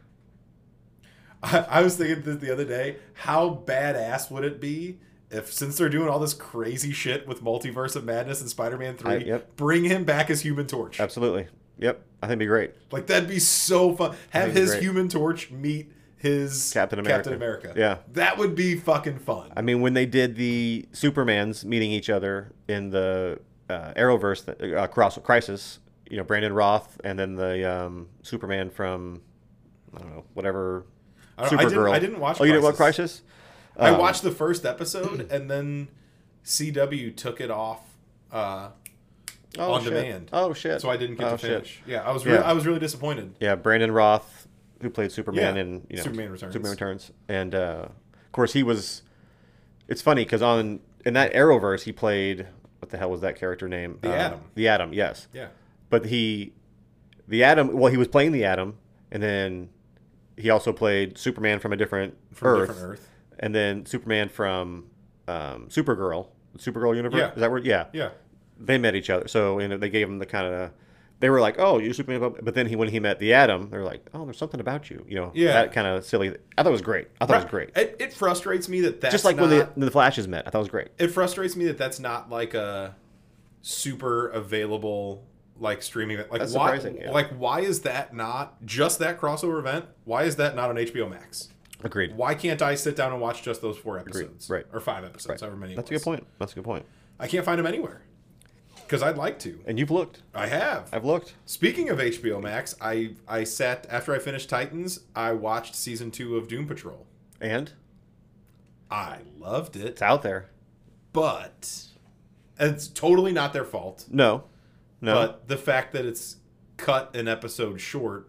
I, I was thinking this the other day. How badass would it be if, since they're doing all this crazy shit with Multiverse of Madness and Spider-Man three, I- yep. bring him back as Human Torch? Absolutely. Yep. I think it'd be great. Like that'd be so fun. Have That'd be his great. Human Torch meet his Captain America. Captain America. Yeah. That would be fucking fun. I mean, when they did the Supermans meeting each other in the uh, Arrowverse uh, cross crisis, you know, Brandon Roth and then the um, Superman from I don't know whatever I, don't, I, didn't, Supergirl. I didn't watch. Oh, you didn't Crisis. watch Crisis? I Um, watched the first episode and then C W took it off uh, oh, on shit. demand. Oh shit! So I didn't get oh, to shit. finish. Yeah, I was really, Yeah. I was really disappointed. Yeah, Brandon Roth, who played Superman Yeah, in you know Superman Returns. Superman Returns, and uh, of course he was. It's funny because on in that Arrowverse he played what the hell was that character name? The Uh, Atom. The Atom, yes. Yeah. But he, the Atom. Well, he was playing the Atom, and then he also played Superman from a different From Earth, a different Earth. and then Superman from um, Supergirl, Supergirl universe. Yeah. Is that where? Yeah. Yeah. They met each other, so you know they gave him the kind of. They were like, "Oh, you're Superman," but then he, when he met the Atom, they're like, "Oh, there's something about you," you know. Yeah. That kind of silly. I thought it was great. I thought it was great. It, it frustrates me that that's Just like not, when the when the Flashes met, I thought it was great. it frustrates me that that's not like a super available like streaming event. Like That's why? surprising, yeah. Like why is that not just that crossover event? Why is that not on H B O Max? Agreed. Why can't I sit down and watch just those four episodes? Right. Or five episodes, however many. it That's a was. good point. That's a good point. I can't find them anywhere because I'd like to. And you've looked. I have. I've looked. Speaking of H B O Max, I I sat after I finished Titans. I watched season two of Doom Patrol. And I loved it, it's out there. but it's totally not their fault. No. No. But the fact that it's cut an episode short,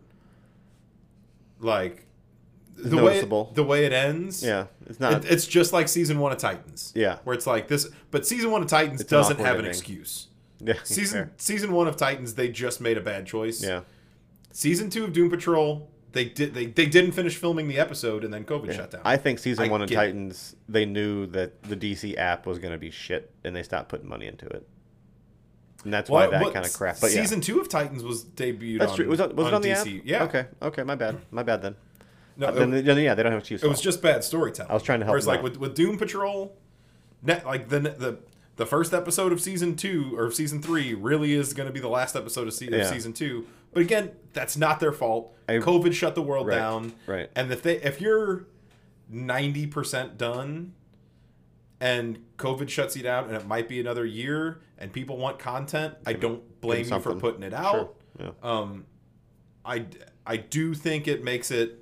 like the noticeable. way it, the way it ends, yeah. It's not. it, it's just like season one of Titans. Yeah. where it's like this, but season one of Titans It's an doesn't awkward have an ending. excuse. yeah. Season fair. season one of Titans, they just made a bad choice. Yeah. Season two of Doom Patrol, they did they, they didn't finish filming the episode and then COVID Yeah. shut down. I think season I one of get it. Titans, they knew that the D C app was going to be shit, and they stopped putting money into it. And that's why Well, that what- kind of crap. But season yeah. two of Titans was debuted. That's on, true. Was, it, was it on the D app? C. Yeah. Okay. Okay. My bad. My bad then. No, Uh, it, then, then, yeah, they don't have excuse. it was just bad storytelling. I was trying to help Whereas them like out. with, with Doom Patrol, net, like the the the first episode of season two or season three really is going to be the last episode of, se- of Yeah. season two. But again, that's not their fault. I- COVID shut the world Right, down. right. And if they if you're ninety percent done and COVID shuts you down and it might be another year and people want content, I don't blame you for something. putting it Sure. out. Yeah. Um, I, I do think it makes it,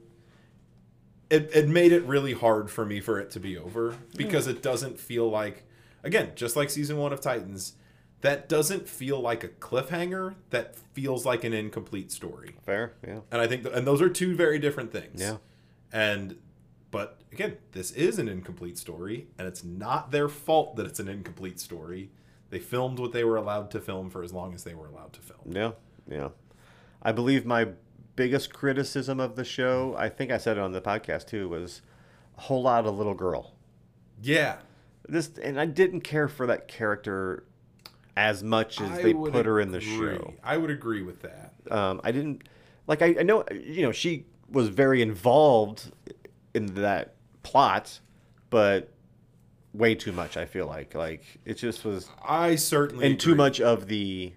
it it made it really hard for me for it to be over because it doesn't feel like, again, just like season one of Titans, that doesn't feel like a cliffhanger. That feels like an incomplete story. Fair. Yeah. And I think, th- and those are two very different things. Yeah. And, but again, this is an incomplete story, and it's not their fault that it's an incomplete story. They filmed what they were allowed to film for as long as they were allowed to film. Yeah. Yeah. I believe my biggest criticism of the show, I think I said it on the podcast too, was a whole lot of little girl. Yeah. This, and I didn't care for that character as much as I they would put her in the agree. show. I would agree with that. Um, I didn't like. I, I know you know she was very involved in that plot, but way too much. I feel like like it just was, I certainly and too agree. much of the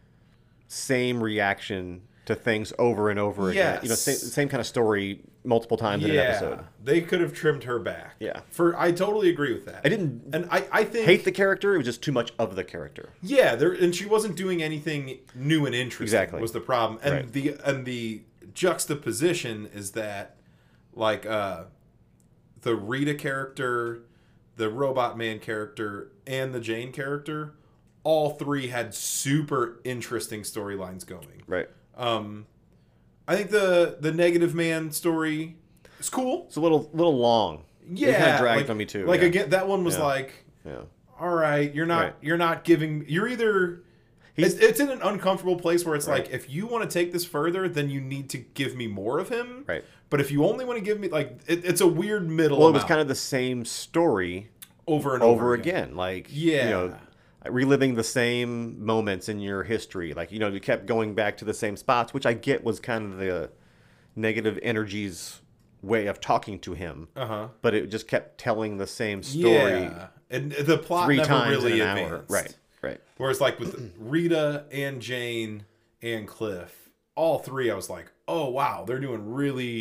same reaction to things over and over again. You know, Yes. same, same kind of story multiple times in an episode. They could have trimmed her back. Yeah. For I totally agree with that. I didn't and I, I think hate the character. It was just too much of the character. Yeah, there and she wasn't doing anything new and interesting. Exactly. Was the problem. And Right. the and the juxtaposition is that like uh the Rita character, the Robot Man character, and the Jane character, all three had super interesting storylines going. Right. Um I think the the Negative Man story is cool. It's a little little long. Yeah, It kind of dragged like, on me too. Like yeah. again, that one was Yeah. like, Yeah. all right, you're not Right. you're not giving. You're either He's- it's, it's in an uncomfortable place where it's Right. like, if you want to take this further, then you need to give me more of him. Right. But if you only want to give me like, it, it's a weird middle. Well, it was amount kind of the same story over and over over, again. Like, Yeah. you know, reliving the same moments in your history. Like, you know, you kept going back to the same spots, which I get was kind of the negative energies way of talking to him. Uh huh. But it just kept telling the same story Yeah, and the plot three never times really in an hour. advanced. Right, right. Whereas like with Rita and Jane and Cliff, all three, I was like, oh wow, they're doing really,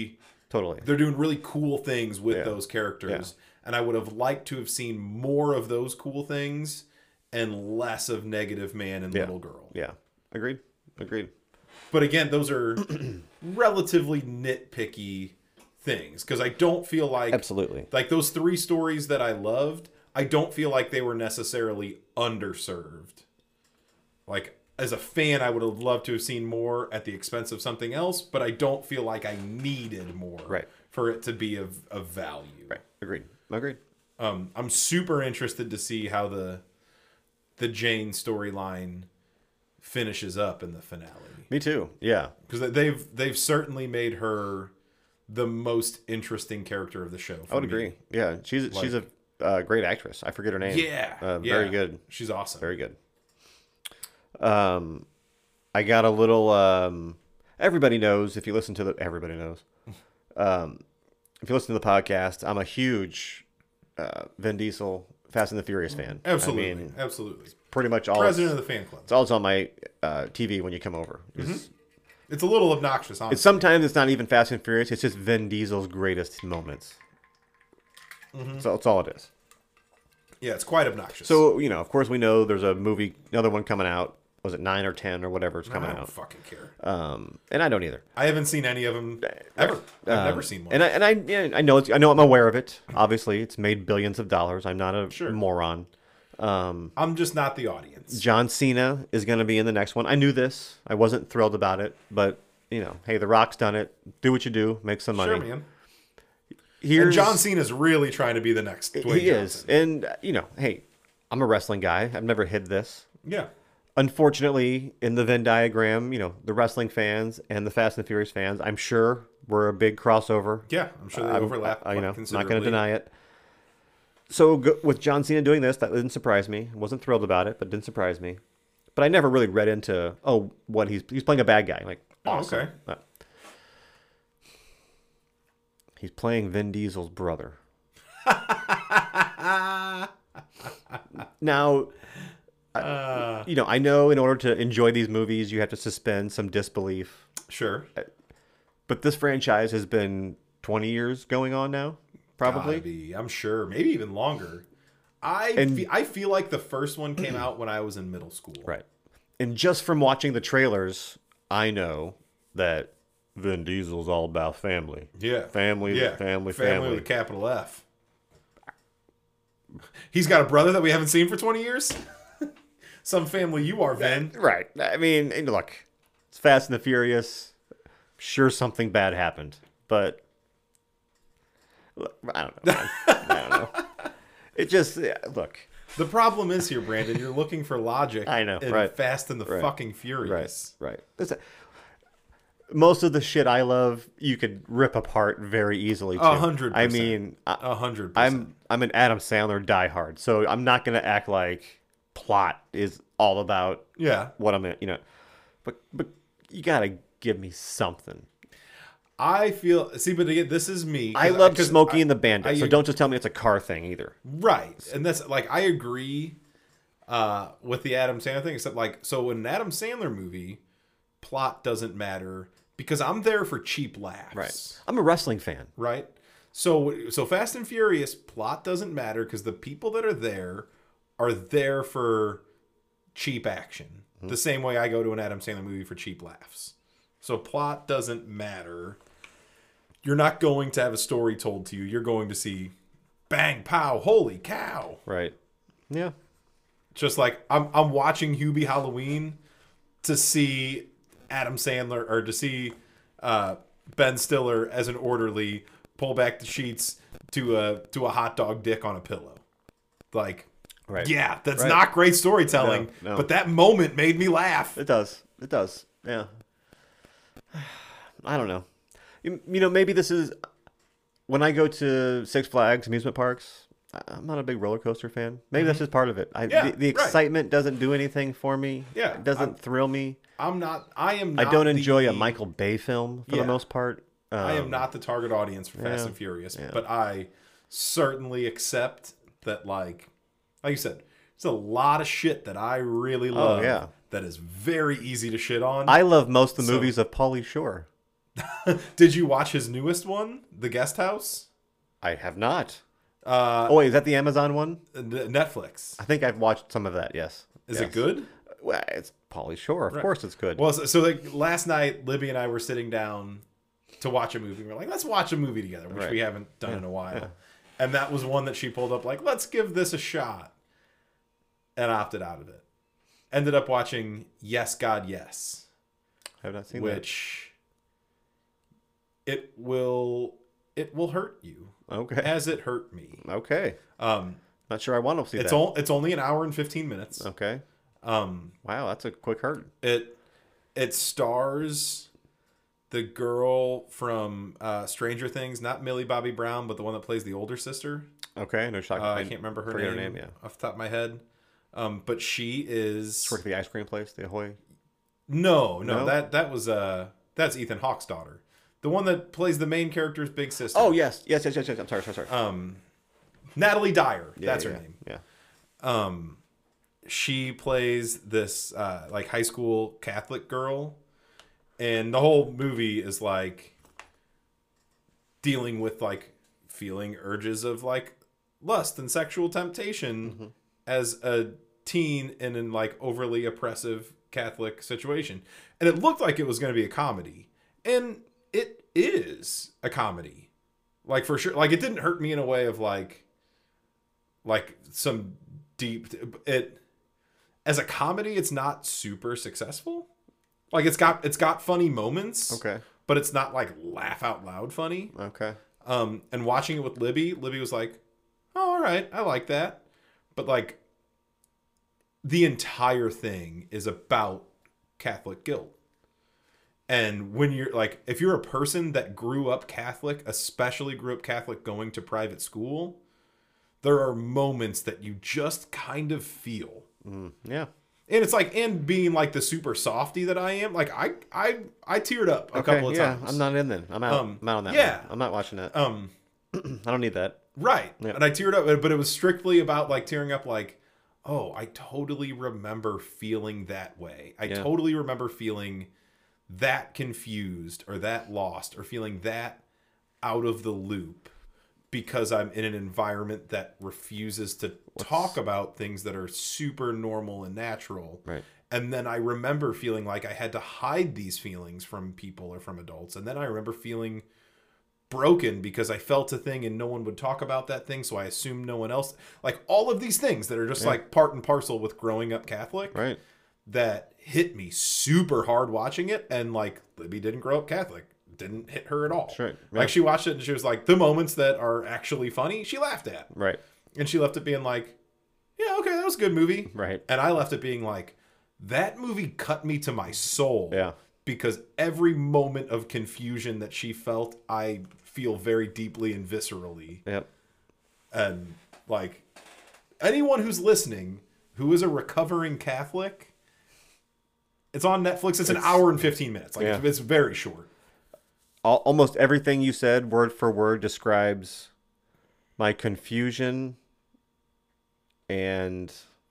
Totally. They're doing really cool things with Yeah. those characters. Yeah. And I would have liked to have seen more of those cool things and less of Negative Man and Yeah. Little Girl. Yeah. Agreed. Agreed. But again, those are relatively nitpicky things because I don't feel like Absolutely. like those three stories that I loved, I don't feel like they were necessarily underserved. Like as a fan, I would have loved to have seen more at the expense of something else, but I don't feel like I needed more Right. for it to be of, of value. Right. Agreed. Agreed. Um, I'm super interested to see how the the Jane storyline finishes up in the finale. Me too. Yeah. Because they've they've certainly made her the most interesting character of the show. I would me. agree. Yeah. She's she's a uh, great actress. I forget her name. Yeah, Uh, yeah. Very good. She's awesome. Very good. Um, I got a little. Um, everybody knows if you listen to the. Everybody knows. Um, if you listen to the podcast, I'm a huge uh, Vin Diesel, Fast and the Furious fan. Absolutely, I mean, absolutely. pretty much all. President It's, of the fan club. it's all that's on my uh, T V when you come over. It's, It's a little obnoxious, honestly. it's sometimes it's not even Fast and Furious. It's just Vin Diesel's greatest moments. So that's all it is. Yeah, it's quite obnoxious. So you know, of course, we know there's a movie, another one coming out. Was it nine or ten or whatever it's I coming don't out? fucking care. Um, and I don't either. I haven't seen any of them ever. I've Um, never seen one. And I and I yeah, I know it's I know I'm aware of it. Obviously, it's made billions of dollars. I'm not a Sure. moron. Um, I'm just not the audience. John Cena is going to be in the next one. I knew this. I wasn't thrilled about it, but you know, hey, The Rock's done it. Do what you do, make some money. Sure, man. Here's, And John Cena's really trying to be the next Dwayne he is, Johnson. and uh, you know, hey, I'm a wrestling guy. I've never hid this. Yeah. Unfortunately, in the Venn diagram, you know, the wrestling fans and the Fast and the Furious fans, I'm sure we're a big crossover. Yeah, I'm sure they I'm- overlap I, you know, quite not going to considerably. deny it. So go, with John Cena doing this, that didn't surprise me. I wasn't thrilled about it, but didn't surprise me. But I never really read into oh what he's he's playing a bad guy. Like Oh, awesome. okay. Uh, he's playing Vin Diesel's brother. Now, Uh, you know, I know in order to enjoy these movies, you have to suspend some disbelief. sure. But this franchise has been twenty years going on now, probably. Gotta be, I'm sure. Maybe even longer. I, And- fe- I feel like the first one came out when I was in middle school. Right. And just from watching the trailers, I know that Vin Diesel's all about family. Yeah. Family, Yeah. family, Family family. with a capital F. He's got a brother that we haven't seen for twenty years? Some family you are, Vin. Right. I mean, and look, it's Fast and the Furious. Sure, something bad happened, but I don't know. Man. I don't know. It just yeah, look. The problem is here, Brandon, you're looking for logic I know, in right. Fast and the Right. fucking Furious. Right. Right. It's a- most of the shit I love, you could rip apart very easily. Too. A hundred I percent. mean, I, A hundred percent. I'm I'm an Adam Sandler diehard, so I'm not gonna act like plot is all about Yeah. what I'm in, you know. But but you gotta give me something. I feel see, but again, this is me. I 'cause love 'cause Smokey I- and the Bandit, I- so don't just tell me it's a car thing either. Right. And that's like I agree uh with the Adam Sandler thing, except like so in an Adam Sandler movie, plot doesn't matter because I'm there for cheap laughs. Right. I'm a wrestling fan. Right? So so Fast and Furious, plot doesn't matter because the people that are there are there for cheap action. Mm-hmm. The same way I go to an Adam Sandler movie for cheap laughs. So plot doesn't matter. You're not going to have a story told to you. You're going to see bang pow, holy cow. Right. Yeah. Just like I'm I'm watching Hubie Halloween to see Adam Sandler or to see uh, Ben Stiller as an orderly pull back the sheets to a to a hot dog dick on a pillow. Like, Right. yeah, that's Right. not great storytelling, No, no. but that moment made me laugh. It does. It does. Yeah. I don't know. You, you know, maybe this is when I go to Six Flags amusement parks. I- I'm not a big roller coaster fan. Maybe that's just part of it. I, Yeah, the, the right. excitement doesn't do anything for me. Yeah, it doesn't I'm- thrill me. I'm not. I am. I Not don't the- enjoy a Michael Bay film for Yeah. the most part. Um, I am not the target audience for Fast yeah, and Furious, yeah. but I certainly accept that. Like, like you said, there's a lot of shit that I really love. Oh, yeah. That is very easy to shit on. I love most of the So- movies of Pauly Shore. Did you watch his newest one, The Guest House? I have not. Uh, Oh wait, is that the Amazon one? Netflix. I think I've watched some of that. Yes. Is Yes. it good? Well, it's Pauly Shore. Of Right. course, it's good. Well, so, so like last night, Libby and I were sitting down to watch a movie. We we're like, let's watch a movie together, which Right. we haven't done in a while. yeah. And that was one that she pulled up, like, let's give this a shot, and opted out of it. Ended up watching Yes, God, Yes, I have not seen which it will it will hurt you that. Okay. as it hurt me. Okay. Um, Not sure I want to see it's that. all it's only an hour and fifteen minutes. Okay. Um, Wow, that's a quick hurt. It it stars the girl from uh, Stranger Things, not Millie Bobby Brown, but the one that plays the older sister. Okay. No shock. Uh, I can't remember her forget name, her name, yeah. off the top of my head. Um, but she is She worked at the ice cream place, the Ahoy. no, no, No? that that was uh that's Ethan Hawke's daughter, the one that plays the main character's big sister. Oh yes, yes, yes, yes, yes. I'm sorry, sorry, sorry. um, Natalie Dyer. Yeah, that's yeah, her name. Yeah. Um, she plays this uh, like high school Catholic girl, and the whole movie is like dealing with like feeling urges of like lust and sexual temptation Mm-hmm. as a teen in an like overly oppressive Catholic situation. And it looked like it was going to be a comedy, and it is a comedy, like for sure. Like it didn't hurt me in a way of like like some deep it as a comedy. It's not super successful. Like it's got it's got funny moments, Okay. but it's not like laugh out loud funny. Okay. Um, and watching it with Libby, Libby was like, "Oh, all right, I like that," but like the entire thing is about Catholic guilt. And when you're like, if you're a person that grew up Catholic, especially grew up Catholic going to private school, there are moments that you just kind of feel. Mm, yeah. And it's like, and being like the super softy that I am, like I, I, I teared up a Okay. couple of Yeah. times. I'm not in then. I'm out. Um, I'm out on that. yeah. One. I'm not watching that. Um, I don't need that. right. Yeah. And I teared up, but it was strictly about like tearing up, like, oh, I totally remember feeling that way. I Yeah. totally remember feeling that confused or that lost or feeling that out of the loop because I'm in an environment that refuses to talk about things that are super normal and natural. Right. And then I remember feeling like I had to hide these feelings from people or from adults. And then I remember feeling broken because I felt a thing and no one would talk about that thing. So I assumed no one else. Like all of these things that are just Yeah. like part and parcel with growing up Catholic Right. that hit me super hard watching it. And like Libby didn't grow up Catholic. Didn't hit her at all. That's right. Yeah. Like she watched it and she was like, the moments that are actually funny, she laughed at. Right. And she left it being like, yeah, okay, that was a good movie. Right. And I left it being like, that movie cut me to my soul. Yeah. Because every moment of confusion that she felt, I feel very deeply and viscerally. Yep. And like anyone who's listening who is a recovering Catholic, it's on Netflix. It's, an It's- hour and fifteen minutes. Like Yeah. it's very short. Al- almost everything you said, word for word, describes my confusion and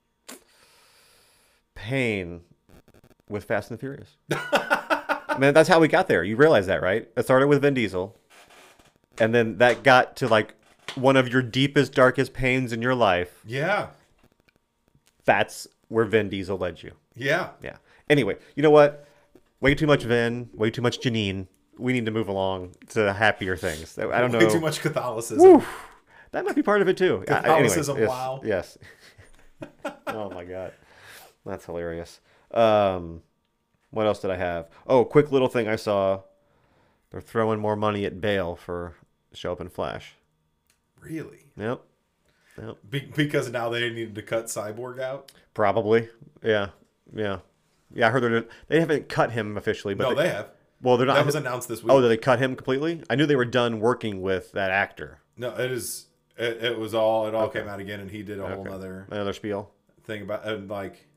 pain with Fast and the Furious. I mean, that's how we got there. You realize that, right? It started with Vin Diesel, and then that got to like one of your deepest, darkest pains in your life. Yeah. That's where Vin Diesel led you. Yeah. Yeah. Anyway, you know what? Way too much Vin, way too much Janine. We need to move along to happier things. I don't know. Way too much Catholicism. Woo. That might be part of it too. I- Catholicism, yes, wow. Yes. Oh my god, that's hilarious. Um, what else did I have? Oh, quick little thing I saw. They're throwing more money at Bale for show up in Flash. Really? Yep. Yep. Be- because now they needed to cut Cyborg out? Probably. Yeah. Yeah. Yeah. I heard they're they haven't cut him officially, but No, they, they have. well, they're not. That was announced this week. Oh, did they cut him completely? I knew they were done working with that actor. No, it is. It, it was all. It all Okay. came out again, and he did a whole Okay. other Another spiel. thing about. And like,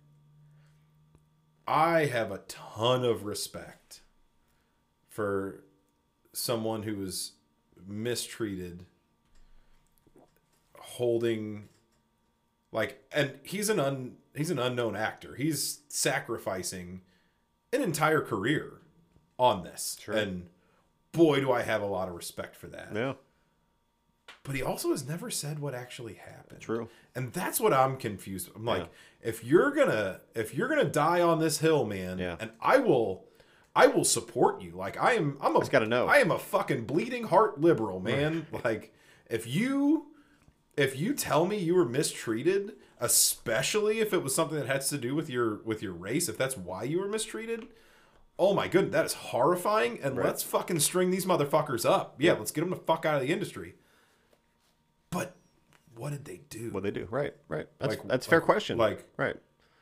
I have a ton of respect for someone who was mistreated, holding, like, and he's an un he's an unknown actor. He's sacrificing an entire career on this, Sure. and boy, do I have a lot of respect for that. Yeah. But he also has never said what actually happened. True. And that's what I'm confused. I'm like, Yeah. if you're gonna if you're gonna die on this hill, man, Yeah. and I will I will support you. Like I am I'm a Just gotta know. I am a fucking bleeding heart liberal, man. Like if you if you tell me you were mistreated, especially if it was something that has to do with your with your race, if that's why you were mistreated, oh my goodness, that is horrifying. And Right. let's fucking string these motherfuckers up. Yeah, let's get them the fuck out of the industry. But what did they do? What they do? Right. Right. That's Like- that's a fair like- question. like- right.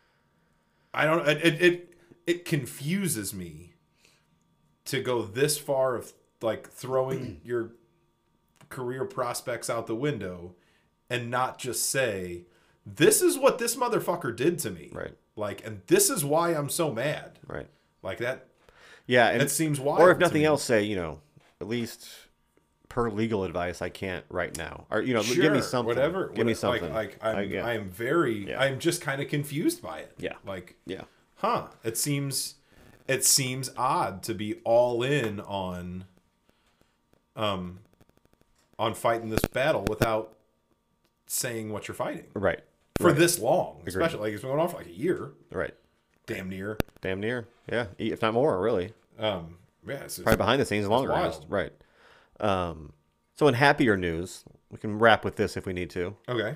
I don't. It, it it it confuses me to go this far of like throwing your career prospects out the window and not just say, "This is what this motherfucker did to me." Right. Like, and this is why I'm so mad. Right. Like that. Yeah. And That seems wild. or if to nothing me. else, say you know at least per legal advice, I can't right now. Or you know, Sure, give me something. whatever. Give me What- something. Like, like I'm, I, yeah. I am very. Yeah. I'm just kind of confused by it. Yeah. Like, yeah. huh? It seems. It seems odd to be all in on. Um. On fighting this battle without saying what you're fighting Right. for right. this long, especially like it's been going on for like a year, Right. damn near. Damn near. Yeah. If not more, really. Um. Yeah. It's, Probably behind the scenes longer. wild. Right. Um. So in happier news, we can wrap with this if we need to. okay.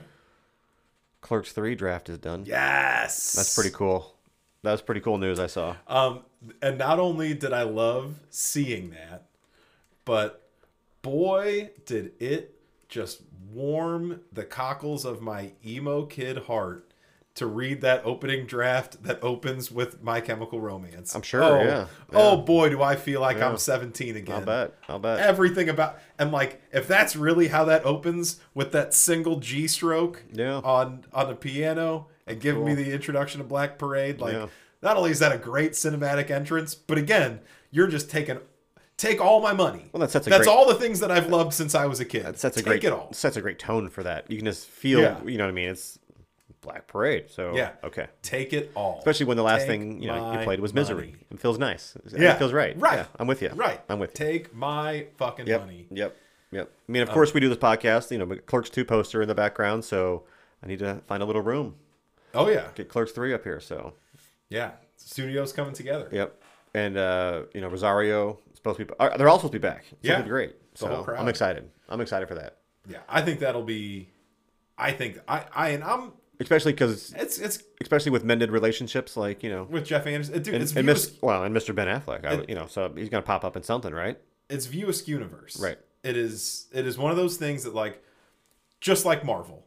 Clerks three draft is done. Yes. That's pretty cool. That was pretty cool news I saw. Um, and not only did I love seeing that, but boy, did it just warm the cockles of my emo kid heart to read that opening draft that opens with My Chemical Romance. I'm sure, Oh, yeah, Oh yeah. boy, do I feel like Yeah. I'm seventeen again. I'll bet. I'll bet. Everything about and like if that's really how that opens with that single G stroke Yeah. on on the piano and giving me Cool. the introduction to Black Parade, like Yeah. not only is that a great cinematic entrance, but again, you're just taking take all my money. Well, that sets a that's great- all the things that I've loved since I was a kid. That sets a take great it all. sets a great tone for that. You can just feel, Yeah. you know what I mean? It's Black Parade. So Yeah. okay. Take it all. Especially when the last Take thing you know you my played was Misery. money. It feels nice. Yeah. It feels right. Right. Yeah, I'm with you. Right. I'm with you. Take my fucking Yep. money. Yep. Yep. I Um, mean, of course, we do this podcast. You know, Clerks two poster in the background, so I need to find a little room. Oh yeah. Get Clerks three up here. So Yeah. Studios coming together. yep. And uh, you know, Rosario is supposed to be. uh, They're all supposed to be back. It's Yeah. supposed to be great. The whole So crowd. I'm excited. I'm excited for that. Yeah. I think that'll be I think I I and I'm Especially because, it's it's especially with mended relationships, like you know, with Jeff Anderson. Dude, and, it's and View, Miss, well, and Mister Ben Affleck. I, It- would- you know, so he's gonna pop up in something, right? it's View Askew universe. Right. It is it is one of those things that like just like Marvel.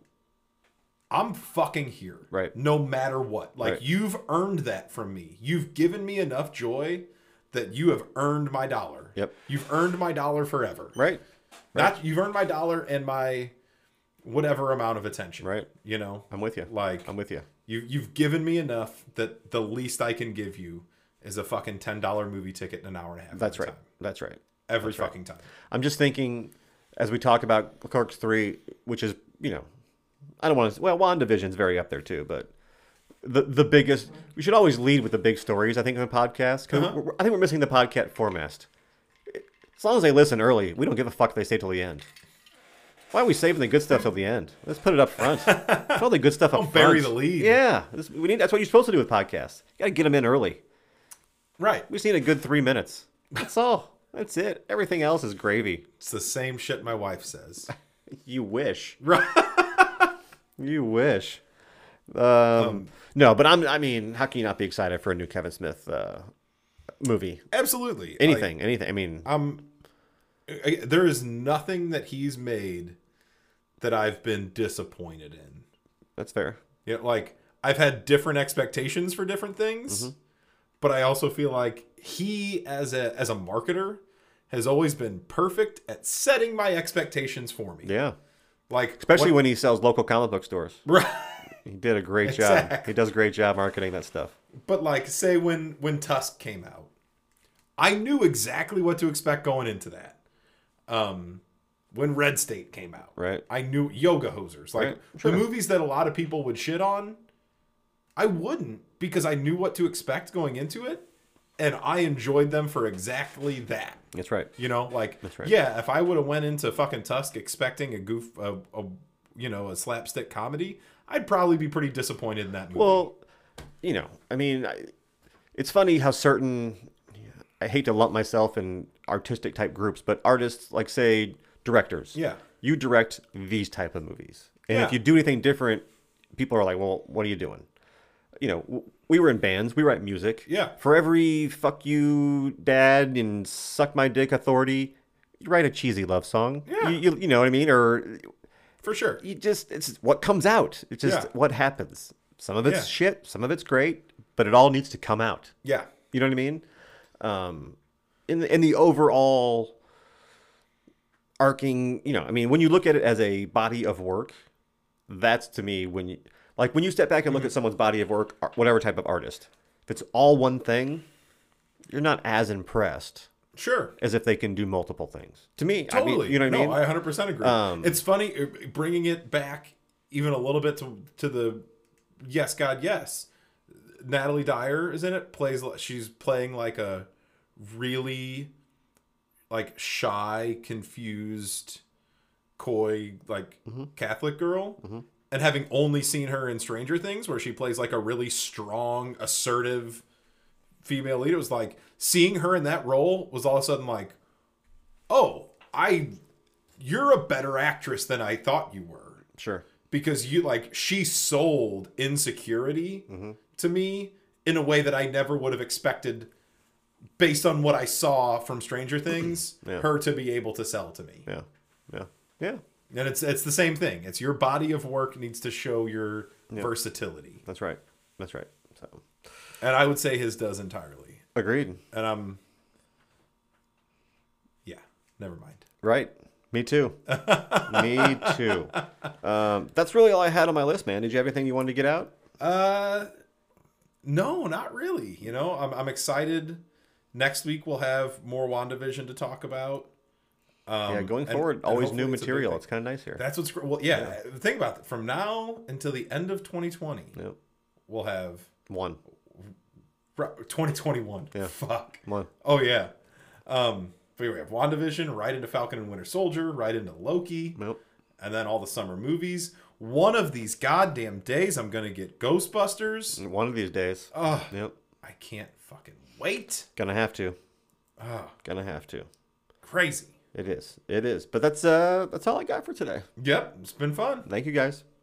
I'm fucking here. Right. No matter what. Like Right. you've earned that from me. You've given me enough joy that you have earned my dollar. Yep. You've earned my dollar forever. Right. Not you've earned my dollar and my whatever amount of attention. Right. You know? I'm with you. Like I'm with you. you you've given me enough that the least I can give you is a fucking ten dollar movie ticket in an hour and a half. That's every right. time. That's right. Every fucking time. I'm just thinking, as we talk about Clerks three, which is, you know, I don't want to, well, WandaVision's very up there too, but the the biggest, we should always lead with the big stories, I think, on a podcast. 'Cause Uh-huh. we're- I think we're missing the podcast format. As long as they listen early, we don't give a fuck if they stay till the end. Why are we saving the good stuff till the end? Let's put it up front. Put all the good stuff up Don't front. bury the lead. Yeah. This, we need, that's what you're supposed to do with podcasts. You got to get them in early. Right. We just need a good three minutes. That's all. That's it. Everything else is gravy. It's the same shit my wife says. You wish. Right. You wish. Um, no, but I'm. I mean, how can you not be excited for a new Kevin Smith uh, movie? Absolutely. Anything, anything. I mean, Like, um, I- there is nothing that he's made that I've been disappointed in. that's fair. You know, like I've had different expectations for different things, Mm-hmm. but I also feel like he, as a as a marketer, has always been perfect at setting my expectations for me. Yeah, Like especially what- when he sells local comic book stores. right. He did a great job. Exactly. He does a great job marketing that stuff. But like, say when when Tusk came out, I knew exactly what to expect going into that. Um, when Red State came out, Right. I knew Yoga Hosers, like Right, sure. the movies that a lot of people would shit on. I wouldn't because I knew what to expect going into it. and I enjoyed them for exactly that. That's right. You know, like, That's right. yeah, if I would have went into fucking Tusk expecting a goof, a, a you know, a slapstick comedy, I'd probably be pretty disappointed in that movie. Well, you know, I mean, I, it's funny how certain, I hate to lump myself in artistic type groups, but artists, like say directors, Yeah. you direct these type of movies. And Yeah. if you do anything different, people are like, well, what are you doing? You know, w- we were in bands, we write music. Yeah. For every fuck you dad and suck my dick authority, you write a cheesy love song. Yeah. You, you, you know what I mean? Or For sure. you just, it's what comes out. It's just Yeah. what happens. Some of it's Yeah. shit, some of it's great, but it all needs to come out. Yeah. You know what I mean? Um, in the, in the overall arcing, you know, I mean, when you look at it as a body of work, that's to me when you like when you step back and look at someone's body of work, ar- whatever type of artist, if it's all one thing, you're not as impressed Sure. as if they can do multiple things. To me, I Totally. mean, you know what no, I mean? I one hundred percent agree. Um, it's funny uh, bringing it back even a little bit to to the Yes God Yes. Natalie Dyer is in it. Plays she's playing like a really like shy, confused, coy like Mm-hmm. Catholic girl. And having only seen her in Stranger Things, where she plays like a really strong, assertive female lead, it was like seeing her in that role was all of a sudden like, oh, I, you're a better actress than I thought you were, Sure. because you like she sold Insecurity Mm-hmm. to me in a way that I never would have expected, based on what I saw from Stranger Things, Yeah. her to be able to sell to me. Yeah. Yeah. Yeah. And it's it's the same thing. It's your body of work needs to show your Yeah. versatility, That's right. That's right. So and I would say his does entirely. agreed. And I'm, yeah, never mind. Right. Me too. Me too. Um, that's really all I had on my list, man. Did you have anything you wanted to get out? Uh, no, not really. You know, I'm I'm excited. Next week we'll have more WandaVision to talk about. Um, Yeah, going and- forward, and always hopefully new it's a big material. thing. It's kind of nice here. That's what's gr- well, yeah. Think about it. From now until the end of twenty twenty, Yep. we'll have One. twenty twenty-one. Yeah. Fuck. One. Oh yeah. Um, but we have WandaVision, right into Falcon and Winter Soldier, right into Loki, Nope. and then all the summer movies. One of these goddamn days, I'm gonna get Ghostbusters. One of these days. Ugh, Yep. I can't fucking wait. Gonna have to. Ugh, Gonna have to. crazy. It is. It is. But that's uh that's all I got for today. Yep, it's been fun. Thank you guys.